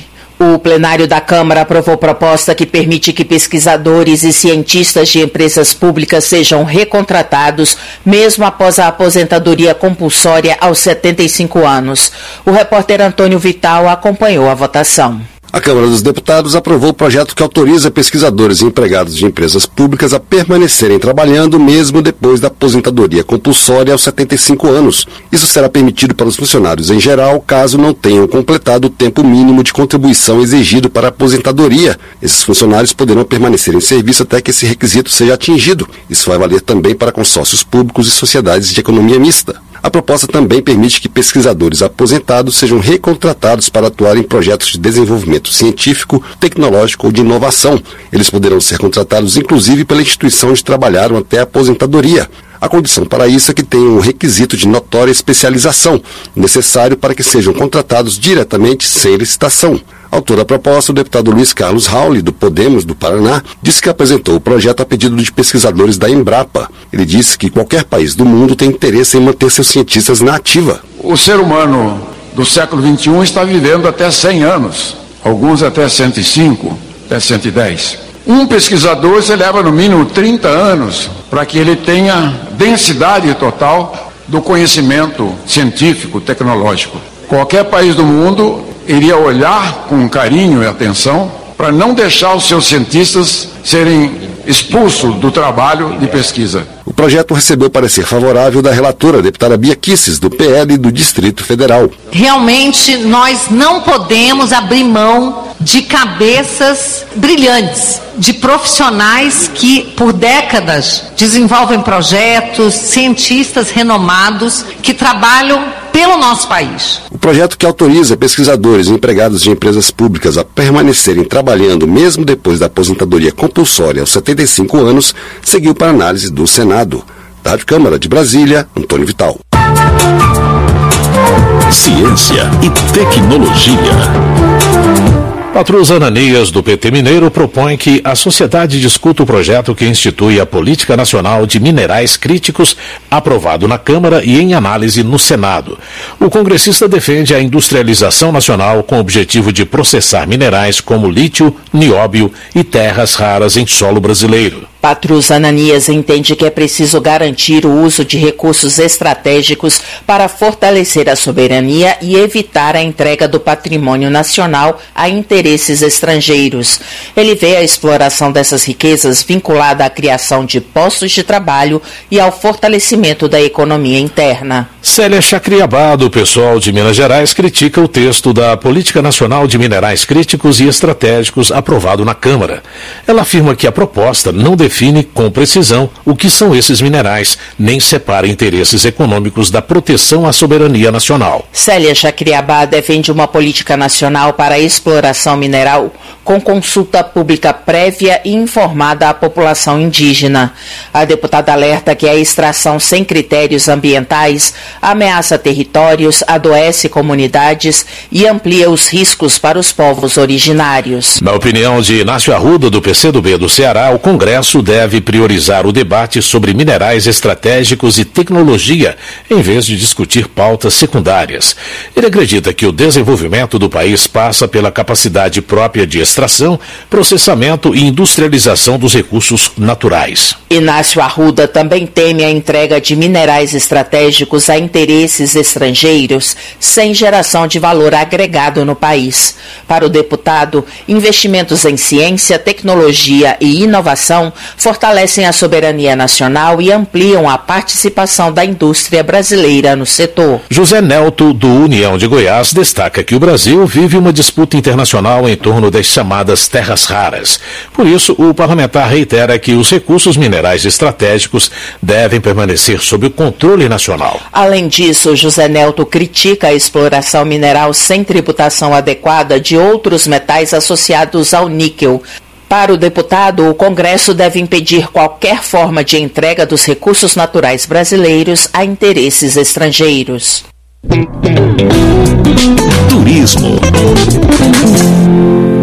Speaker 21: O plenário da Câmara aprovou proposta que permite que pesquisadores e cientistas de empresas públicas sejam recontratados mesmo após a aposentadoria compulsória aos 75 anos. O repórter Antônio Vital acompanhou a votação.
Speaker 2: A Câmara dos Deputados aprovou o projeto que autoriza pesquisadores e empregados de empresas públicas a permanecerem trabalhando mesmo depois da aposentadoria compulsória aos 75 anos. Isso será permitido para os funcionários em geral, caso não tenham completado o tempo mínimo de contribuição exigido para a aposentadoria. Esses funcionários poderão permanecer em serviço até que esse requisito seja atingido. Isso vai valer também para consórcios públicos e sociedades de economia mista. A proposta também permite que pesquisadores aposentados sejam recontratados para atuar em projetos de desenvolvimento científico, tecnológico ou de inovação. Eles poderão ser contratados inclusive pela instituição onde trabalharam até a aposentadoria. A condição para isso é que tenham um requisito de notória especialização, necessário para que sejam contratados diretamente sem licitação. Autor da proposta, o deputado Luiz Carlos Rauli, do Podemos do Paraná, disse que apresentou o projeto a pedido de pesquisadores da Embrapa. Ele disse que qualquer país do mundo tem interesse em manter seus cientistas na ativa.
Speaker 3: O ser humano do século XXI está vivendo até 100 anos, alguns até 105, até 110. Um pesquisador se leva no mínimo 30 anos para que ele tenha densidade total do conhecimento científico, tecnológico. Qualquer país do mundo iria olhar com carinho e atenção para não deixar os seus cientistas serem expulsos do trabalho de pesquisa.
Speaker 2: O projeto recebeu parecer favorável da relatora, a deputada Bia Kicis, do PL do Distrito Federal.
Speaker 4: Realmente, nós não podemos abrir mão de cabeças brilhantes, de profissionais que, por décadas, desenvolvem projetos, cientistas renomados que trabalham pelo nosso país.
Speaker 2: O projeto que autoriza pesquisadores e empregados de empresas públicas a permanecerem trabalhando mesmo depois da aposentadoria compulsória aos 75 anos seguiu para análise do Senado. Da Rádio Câmara de Brasília, Antônio Vital.
Speaker 22: Ciência e tecnologia.
Speaker 5: Patrus Ananias, do PT Mineiro, propõe que a sociedade discuta o projeto que institui a Política Nacional de Minerais Críticos, aprovado na Câmara e em análise no Senado. O congressista defende a industrialização nacional com o objetivo de processar minerais como lítio, nióbio e terras raras em solo brasileiro.
Speaker 21: Patrus Ananias entende que é preciso garantir o uso de recursos estratégicos para fortalecer a soberania e evitar a entrega do patrimônio nacional a interesses estrangeiros. Ele vê a exploração dessas riquezas vinculada à criação de postos de trabalho e ao fortalecimento da economia interna.
Speaker 5: Célia Chacriabá, do PSOL de Minas Gerais, critica o texto da Política Nacional de Minerais Críticos e Estratégicos aprovado na Câmara. Ela afirma que a proposta não define com precisão o que são esses minerais, nem separa interesses econômicos da proteção à soberania nacional.
Speaker 21: Célia Chacriabá defende uma política nacional para a exploração mineral com consulta pública prévia e informada à população indígena. A deputada alerta que a extração sem critérios ambientais ameaça territórios, adoece comunidades e amplia os riscos para os povos originários.
Speaker 5: Na opinião de Inácio Arruda, do PCdoB do Ceará, o Congresso deve priorizar o debate sobre minerais estratégicos e tecnologia, em vez de discutir pautas secundárias. Ele acredita que o desenvolvimento do país passa pela capacidade própria de extração, processamento e industrialização dos recursos naturais.
Speaker 21: Inácio Arruda também teme a entrega de minerais estratégicos a interesses estrangeiros, sem geração de valor agregado no país. Para o deputado, investimentos em ciência, tecnologia e inovação fortalecem a soberania nacional e ampliam a participação da indústria brasileira no setor.
Speaker 5: José Nelto, do União de Goiás, destaca que o Brasil vive uma disputa internacional em torno das chamadas terras raras. Por isso, o parlamentar reitera que os recursos minerais estratégicos devem permanecer sob o controle nacional.
Speaker 21: Além disso, José Nelto critica a exploração mineral sem tributação adequada de outros metais associados ao níquel. Para o deputado, o Congresso deve impedir qualquer forma de entrega dos recursos naturais brasileiros a interesses estrangeiros.
Speaker 22: Turismo.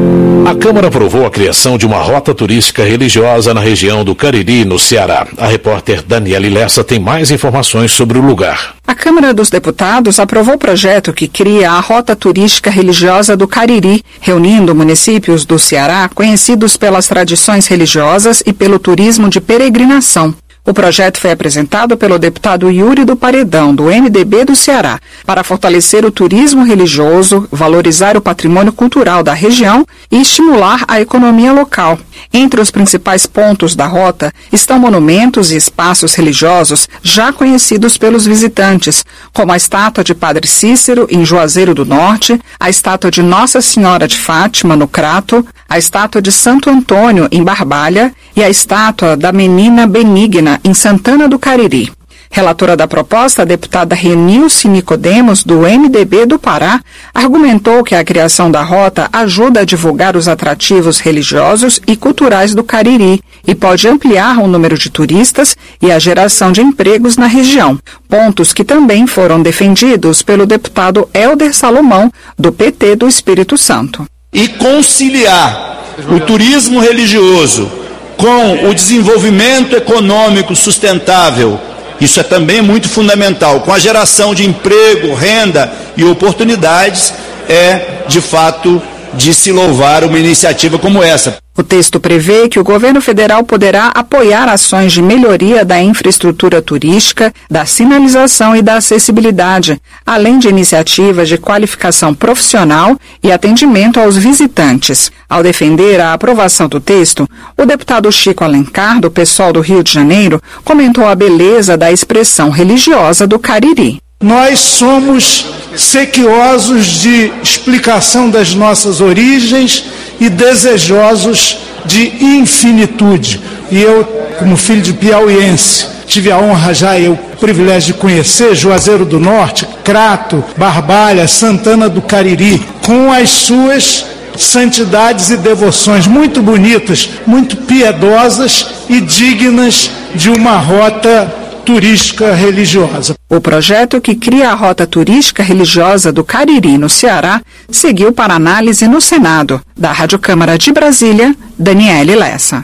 Speaker 5: A Câmara aprovou a criação de uma rota turística religiosa na região do Cariri, no Ceará. A repórter Daniele Lessa tem mais informações sobre o lugar.
Speaker 6: A Câmara dos Deputados aprovou o projeto que cria a Rota Turística Religiosa do Cariri, reunindo municípios do Ceará conhecidos pelas tradições religiosas e pelo turismo de peregrinação. O projeto foi apresentado pelo deputado Yuri do Paredão, do MDB do Ceará, para fortalecer o turismo religioso, valorizar o patrimônio cultural da região e estimular a economia local. Entre os principais pontos da rota estão monumentos e espaços religiosos já conhecidos pelos visitantes, como a estátua de Padre Cícero, em Juazeiro do Norte, a estátua de Nossa Senhora de Fátima, no Crato, a estátua de Santo Antônio, em Barbalha, e a estátua da Menina Benigna, em Santana do Cariri. Relatora da proposta, a deputada Renilce Nicodemos, do MDB do Pará, argumentou que a criação da rota ajuda a divulgar os atrativos religiosos e culturais do Cariri e pode ampliar o número de turistas e a geração de empregos na região, pontos que também foram defendidos pelo deputado Hélder Salomão, do PT do Espírito Santo.
Speaker 7: E conciliar o turismo religioso com o desenvolvimento econômico sustentável, isso é também muito fundamental, com a geração de emprego, renda e oportunidades, é, de fato, de se louvar uma iniciativa como essa.
Speaker 6: O texto prevê que o governo federal poderá apoiar ações de melhoria da infraestrutura turística, da sinalização e da acessibilidade, além de iniciativas de qualificação profissional e atendimento aos visitantes. Ao defender a aprovação do texto, o deputado Chico Alencar, do PSOL do Rio de Janeiro, comentou a beleza da expressão religiosa do Cariri.
Speaker 8: Nós somos sequiosos de explicação das nossas origens e desejosos de infinitude. E eu, como filho de piauiense, tive a honra já e o privilégio de conhecer Juazeiro do Norte, Crato, Barbalha, Santana do Cariri, com as suas santidades e devoções muito bonitas, muito piedosas e dignas de uma rota turística religiosa.
Speaker 6: O projeto que cria a Rota Turística Religiosa do Cariri, no Ceará, seguiu para análise no Senado. Da Rádio Câmara de Brasília, Daniele Lessa.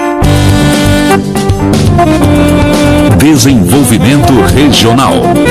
Speaker 22: Desenvolvimento Regional.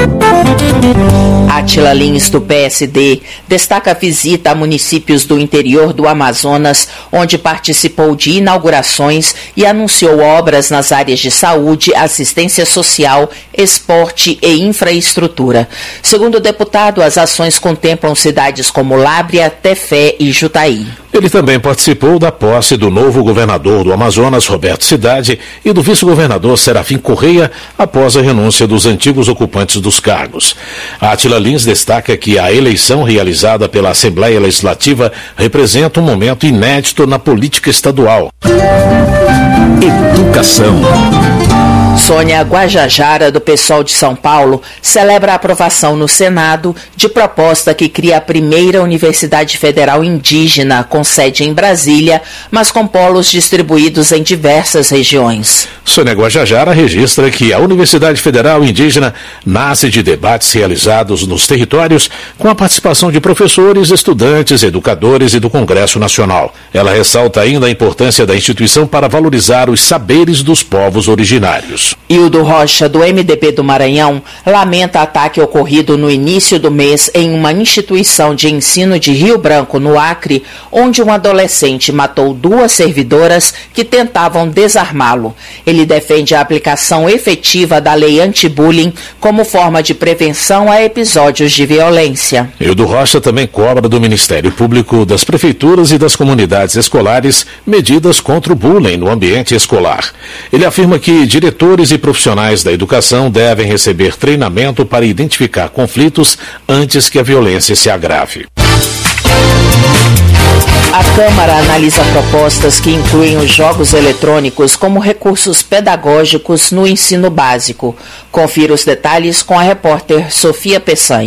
Speaker 21: Átila Lins, do PSD, destaca a visita a municípios do interior do Amazonas, onde participou de inaugurações e anunciou obras nas áreas de saúde, assistência social, esporte e infraestrutura. Segundo o deputado, as ações contemplam cidades como Lábrea, Tefé e Jutaí.
Speaker 5: Ele também participou da posse do novo governador do Amazonas, Roberto Cidade, e do vice-governador Serafim Correia, após a renúncia dos antigos ocupantes dos cargos. Átila Lins destaca que a eleição realizada pela Assembleia Legislativa representa um momento inédito na política estadual.
Speaker 22: Educação.
Speaker 21: Sônia Guajajara, do PSOL de São Paulo, celebra a aprovação no Senado de proposta que cria a primeira Universidade Federal Indígena, com sede em Brasília, mas com polos distribuídos em diversas regiões.
Speaker 5: Sônia Guajajara registra que a Universidade Federal Indígena nasce de debates realizados nos territórios com a participação de professores, estudantes, educadores e do Congresso Nacional. Ela ressalta ainda a importância da instituição para valorizar os saberes dos povos originários.
Speaker 21: Hildo Rocha, do MDB do Maranhão, lamenta ataque ocorrido no início do mês em uma instituição de ensino de Rio Branco, no Acre, onde um adolescente matou 2 servidoras que tentavam desarmá-lo. Ele defende a aplicação efetiva da lei anti-bullying como forma de prevenção a episódios de violência.
Speaker 5: Hildo Rocha também cobra do Ministério Público, das prefeituras e das comunidades escolares medidas contra o bullying no ambiente escolar. Ele afirma que diretores e profissionais da educação devem receber treinamento para identificar conflitos antes que a violência se agrave.
Speaker 21: A Câmara analisa propostas que incluem os jogos eletrônicos como recursos pedagógicos no ensino básico. Confira os detalhes com a repórter Sofia Peçanha.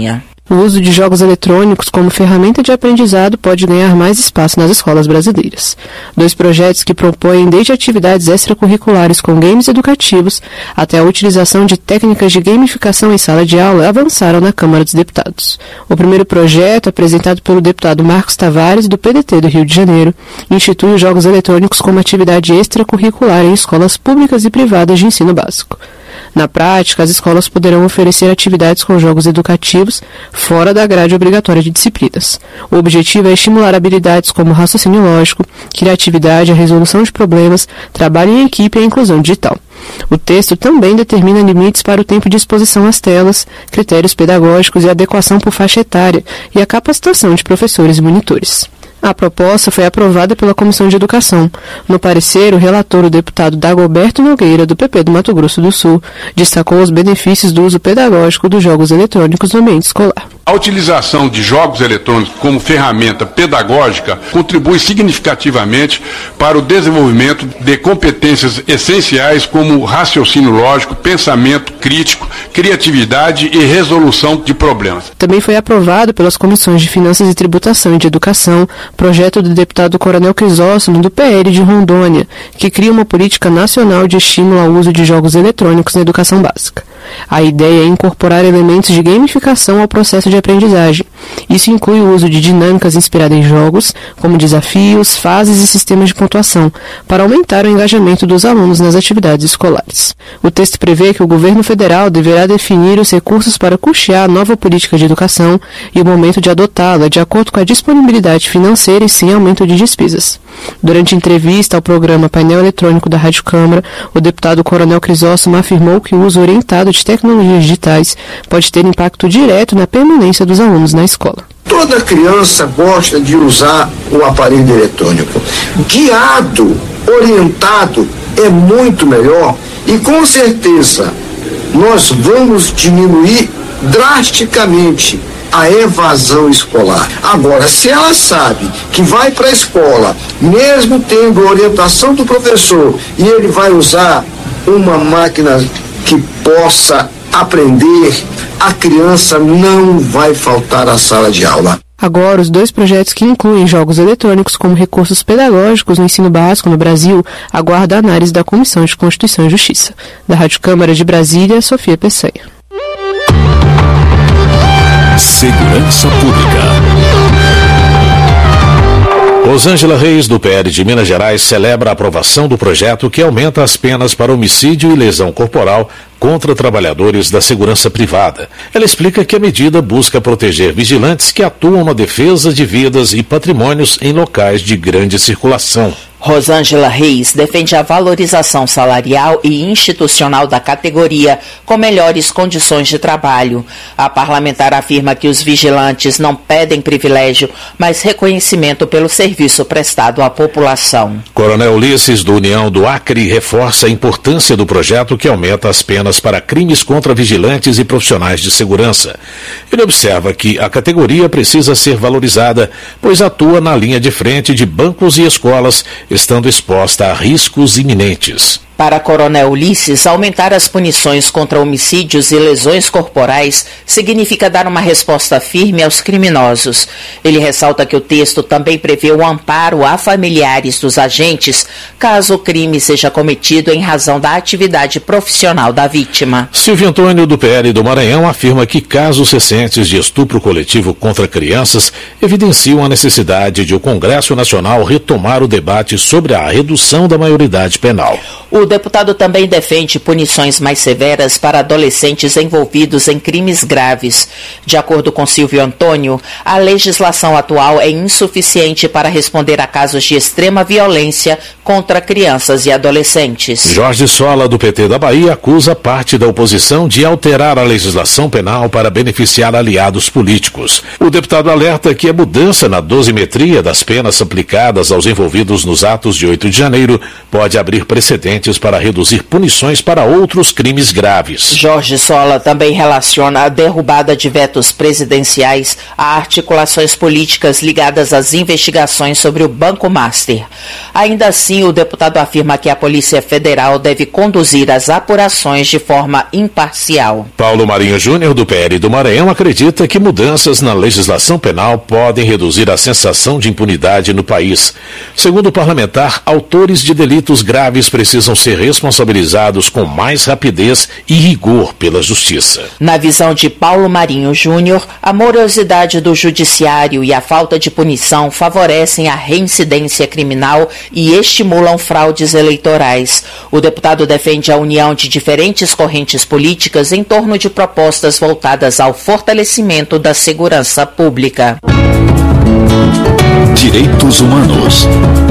Speaker 9: O uso de jogos eletrônicos como ferramenta de aprendizado pode ganhar mais espaço nas escolas brasileiras. 2 projetos que propõem desde atividades extracurriculares com games educativos até a utilização de técnicas de gamificação em sala de aula avançaram na Câmara dos Deputados. O primeiro projeto, apresentado pelo deputado Marcos Tavares, do PDT do Rio de Janeiro, institui os jogos eletrônicos como atividade extracurricular em escolas públicas e privadas de ensino básico. Na prática, as escolas poderão oferecer atividades com jogos educativos fora da grade obrigatória de disciplinas. O objetivo é estimular habilidades como raciocínio lógico, criatividade, a resolução de problemas, trabalho em equipe e a inclusão digital. O texto também determina limites para o tempo de exposição às telas, critérios pedagógicos e adequação por faixa etária e a capacitação de professores e monitores. A proposta foi aprovada pela Comissão de Educação. No parecer, o relator, o deputado Dagoberto Nogueira, do PP do Mato Grosso do Sul, destacou os benefícios do uso pedagógico dos jogos eletrônicos no ambiente escolar.
Speaker 11: A utilização de jogos eletrônicos como ferramenta pedagógica contribui significativamente para o desenvolvimento de competências essenciais como raciocínio lógico, pensamento crítico, criatividade e resolução de problemas.
Speaker 9: Também foi aprovado pelas comissões de Finanças e Tributação e de Educação projeto do deputado Coronel Crisóstomo, do PL de Rondônia, que cria uma política nacional de estímulo ao uso de jogos eletrônicos na educação básica. A ideia é incorporar elementos de gamificação ao processo de aprendizagem. Isso inclui o uso de dinâmicas inspiradas em jogos, como desafios, fases e sistemas de pontuação, para aumentar o engajamento dos alunos nas atividades escolares. O texto prevê que o governo federal deverá definir os recursos para custear a nova política de educação e o momento de adotá-la de acordo com a disponibilidade financeira e sem aumento de despesas. Durante entrevista ao programa Painel Eletrônico da Rádio Câmara, o deputado Coronel Crisóstomo afirmou que o uso orientado de tecnologias digitais pode ter impacto direto na permanência dos alunos na escola.
Speaker 12: Toda criança gosta de usar o aparelho eletrônico. Guiado, orientado, é muito melhor e com certeza nós vamos diminuir drasticamente a evasão escolar. Agora, se ela sabe que vai para a escola, mesmo tendo a orientação do professor, e ele vai usar uma máquina que possa aprender, a criança não vai faltar à sala de aula.
Speaker 9: Agora, os 2 projetos que incluem jogos eletrônicos como recursos pedagógicos no ensino básico no Brasil aguardam a análise da Comissão de Constituição e Justiça. Da Rádio Câmara de Brasília, Sofia Peçanha.
Speaker 22: Segurança Pública.
Speaker 5: Rosângela Reis, do PL de Minas Gerais, celebra a aprovação do projeto que aumenta as penas para homicídio e lesão corporal contra trabalhadores da segurança privada. Ela explica que a medida busca proteger vigilantes que atuam na defesa de vidas e patrimônios em locais de grande circulação.
Speaker 21: Rosângela Reis defende a valorização salarial e institucional da categoria com melhores condições de trabalho. A parlamentar afirma que os vigilantes não pedem privilégio, mas reconhecimento pelo serviço prestado à população.
Speaker 5: Coronel Ulisses, do União do Acre, reforça a importância do projeto que aumenta as penas para crimes contra vigilantes e profissionais de segurança. Ele observa que a categoria precisa ser valorizada, pois atua na linha de frente de bancos e escolas, estando exposta a riscos iminentes.
Speaker 21: Para Coronel Ulisses, aumentar as punições contra homicídios e lesões corporais significa dar uma resposta firme aos criminosos. Ele ressalta que o texto também prevê o amparo a familiares dos agentes, caso o crime seja cometido em razão da atividade profissional da vítima.
Speaker 5: Silvio Antônio, do PL do Maranhão, afirma que casos recentes de estupro coletivo contra crianças evidenciam a necessidade de o Congresso Nacional retomar o debate sobre a redução da maioridade penal.
Speaker 21: O deputado também defende punições mais severas para adolescentes envolvidos em crimes graves. De acordo com Silvio Antônio, a legislação atual é insuficiente para responder a casos de extrema violência contra crianças e adolescentes.
Speaker 5: Jorge Sola, do PT da Bahia, acusa parte da oposição de alterar a legislação penal para beneficiar aliados políticos. O deputado alerta que a mudança na dosimetria das penas aplicadas aos envolvidos nos atos de 8 de janeiro pode abrir precedentes para reduzir punições para outros crimes graves.
Speaker 21: Jorge Sola também relaciona a derrubada de vetos presidenciais a articulações políticas ligadas às investigações sobre o Banco Master. Ainda assim, o deputado afirma que a Polícia Federal deve conduzir as apurações de forma imparcial.
Speaker 5: Paulo Marinho Júnior, do PL do Maranhão, acredita que mudanças na legislação penal podem reduzir a sensação de impunidade no país. Segundo o parlamentar, autores de delitos graves precisam ser responsabilizados com mais rapidez e rigor pela justiça.
Speaker 21: Na visão de Paulo Marinho Júnior, a morosidade do judiciário e a falta de punição favorecem a reincidência criminal e estimulam fraudes eleitorais. O deputado defende a união de diferentes correntes políticas em torno de propostas voltadas ao fortalecimento da segurança pública.
Speaker 22: Direitos Humanos.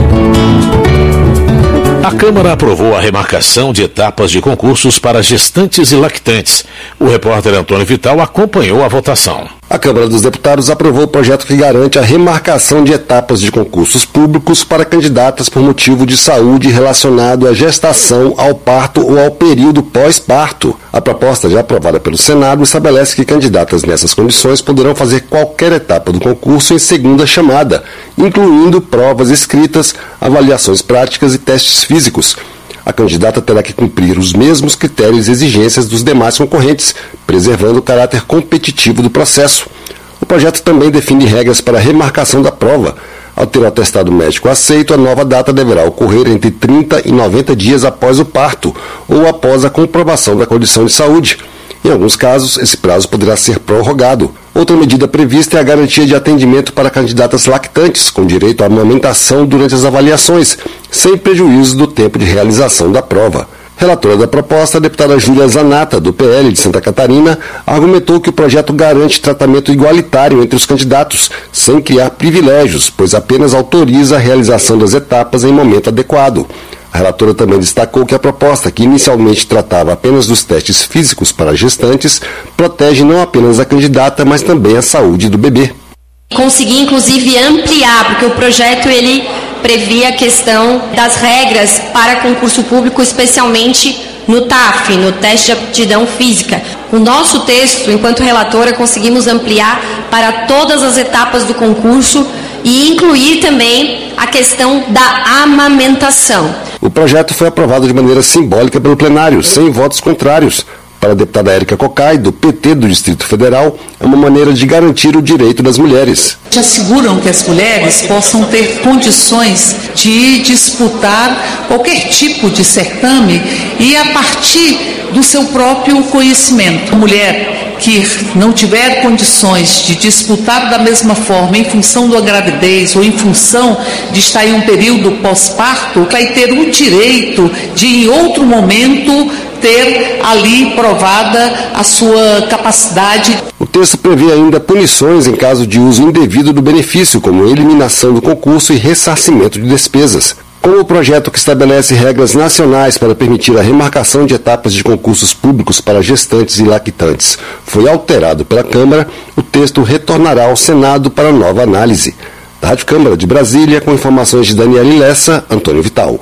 Speaker 5: A Câmara aprovou a remarcação de etapas de concursos para gestantes e lactantes. O repórter Antônio Vital acompanhou a votação.
Speaker 2: A Câmara dos Deputados aprovou o projeto que garante a remarcação de etapas de concursos públicos para candidatas por motivo de saúde relacionado à gestação, ao parto ou ao período pós-parto. A proposta, já aprovada pelo Senado, estabelece que candidatas nessas condições poderão fazer qualquer etapa do concurso em segunda chamada, incluindo provas escritas, avaliações práticas e testes físicos. A candidata terá que cumprir os mesmos critérios e exigências dos demais concorrentes, preservando o caráter competitivo do processo. O projeto também define regras para a remarcação da prova. Ao ter o atestado médico aceito, a nova data deverá ocorrer entre 30 e 90 dias após o parto ou após a comprovação da condição de saúde. Em alguns casos, esse prazo poderá ser prorrogado. Outra medida prevista é a garantia de atendimento para candidatas lactantes, com direito à amamentação durante as avaliações, sem prejuízo do tempo de realização da prova. Relatora da proposta, a deputada Júlia Zanata, do PL de Santa Catarina, argumentou que o projeto garante tratamento igualitário entre os candidatos, sem criar privilégios, pois apenas autoriza a realização das etapas em momento adequado. A relatora também destacou que a proposta, que inicialmente tratava apenas dos testes físicos para gestantes, protege não apenas a candidata, mas também a saúde do bebê.
Speaker 13: Consegui, inclusive, ampliar, porque o projeto ele previa a questão das regras para concurso público, especialmente no TAF, no teste de aptidão física. O nosso texto, enquanto relatora, conseguimos ampliar para todas as etapas do concurso e incluir também a questão da amamentação.
Speaker 2: O projeto foi aprovado de maneira simbólica pelo plenário, sem votos contrários. Para a deputada Érica Cocai, do PT do Distrito Federal, é uma maneira de garantir o direito das mulheres.
Speaker 14: Asseguram que as mulheres possam ter condições de disputar qualquer tipo de certame e a partir do seu próprio conhecimento. A mulher que não tiver condições de disputar da mesma forma em função da gravidez ou em função de estar em um período pós-parto, vai ter o direito de, em outro momento, ter ali provada a sua capacidade.
Speaker 2: O texto prevê ainda punições em caso de uso indevido do benefício, como eliminação do concurso e ressarcimento de despesas. Como o projeto que estabelece regras nacionais para permitir a remarcação de etapas de concursos públicos para gestantes e lactantes foi alterado pela Câmara, o texto retornará ao Senado para nova análise. Da Rádio Câmara de Brasília, com informações de Daniele Lessa, Antônio Vital.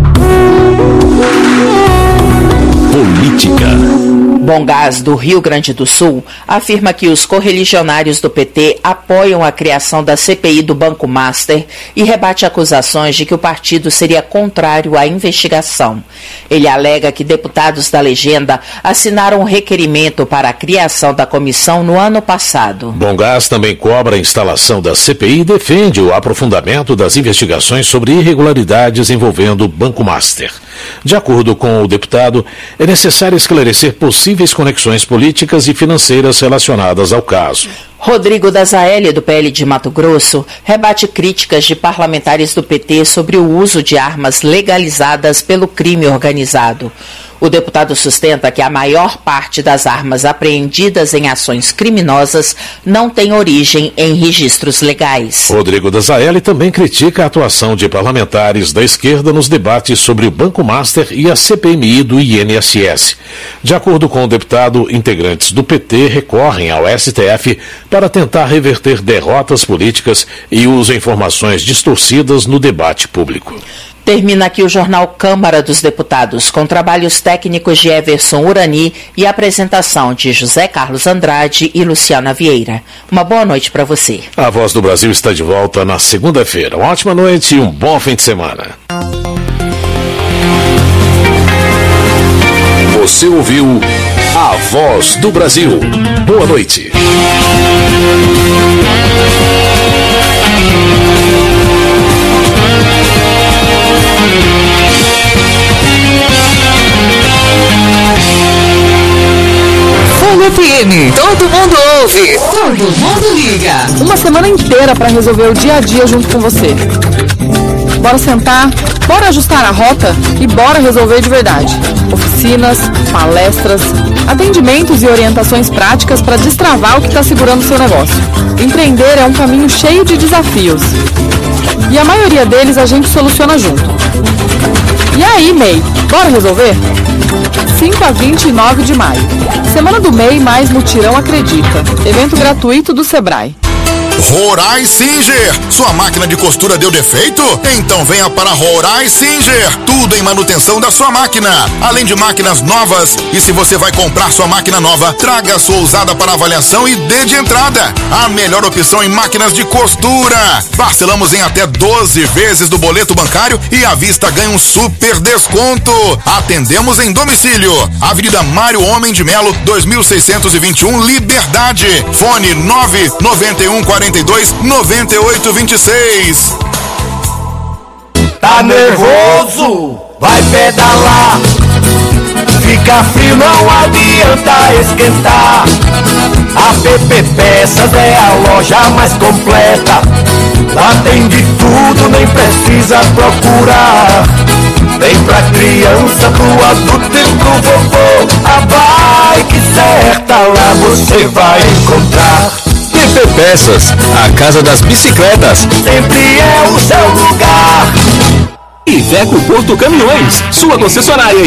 Speaker 22: Política.
Speaker 21: Bom Gás, do Rio Grande do Sul, afirma que os correligionários do PT apoiam a criação da CPI do Banco Master e rebate acusações de que o partido seria contrário à investigação. Ele alega que deputados da legenda assinaram um requerimento para a criação da comissão no ano passado.
Speaker 5: Bom Gás também cobra a instalação da CPI e defende o aprofundamento das investigações sobre irregularidades envolvendo o Banco Master. De acordo com o deputado, é necessário esclarecer possíveis conexões políticas e financeiras relacionadas ao caso.
Speaker 21: Rodrigo Dazaelli, do PL de Mato Grosso, rebate críticas de parlamentares do PT sobre o uso de armas legalizadas pelo crime organizado. O deputado sustenta que a maior parte das armas apreendidas em ações criminosas não tem origem em registros legais.
Speaker 5: Rodrigo Dazaelli também critica a atuação de parlamentares da esquerda nos debates sobre o Banco Master e a CPMI do INSS. De acordo com o deputado, integrantes do PT recorrem ao STF para tentar reverter derrotas políticas e usam informações distorcidas no debate público.
Speaker 21: Termina aqui o Jornal Câmara dos Deputados, com trabalhos técnicos de Everson Urani e apresentação de José Carlos Andrade e Luciana Vieira. Uma boa noite para você.
Speaker 5: A Voz do Brasil está de volta na segunda-feira. Uma ótima noite e um bom fim de semana.
Speaker 22: Você ouviu A Voz do Brasil. Boa noite.
Speaker 16: Folha FM, todo mundo ouve, todo mundo liga.
Speaker 18: Uma semana inteira para resolver o dia a dia junto com você. Bora sentar, bora ajustar a rota e bora resolver de verdade. Oficinas, palestras, atendimentos e orientações práticas para destravar o que está segurando o seu negócio. Empreender é um caminho cheio de desafios. E a maioria deles a gente soluciona junto. E aí, MEI, bora resolver? 5 a 29 de maio. Semana do MEI mais Mutirão Acredita. Evento gratuito do Sebrae.
Speaker 23: Rorai Singer, sua máquina de costura deu defeito? Então venha para Rorai Singer, tudo em manutenção da sua máquina, além de máquinas novas. E se você vai comprar sua máquina nova, traga a sua usada para avaliação e dê de entrada. A melhor opção em máquinas de costura. Parcelamos em até 12 vezes do boleto bancário e à vista ganha um super desconto. Atendemos em domicílio. Avenida Mário Homem de Melo, 2621, Liberdade. Fone 991429826.
Speaker 24: Tá nervoso? Vai pedalar. Fica frio, não adianta esquentar. A PP Peças é a loja mais completa. Lá tem de tudo, nem precisa procurar. Tem pra criança, pro adulto e pro vovô. A bike certa lá você vai encontrar.
Speaker 22: PP Peças, a casa das bicicletas.
Speaker 24: Sempre é o seu lugar.
Speaker 22: Iveco Porto Caminhões, sua concessionária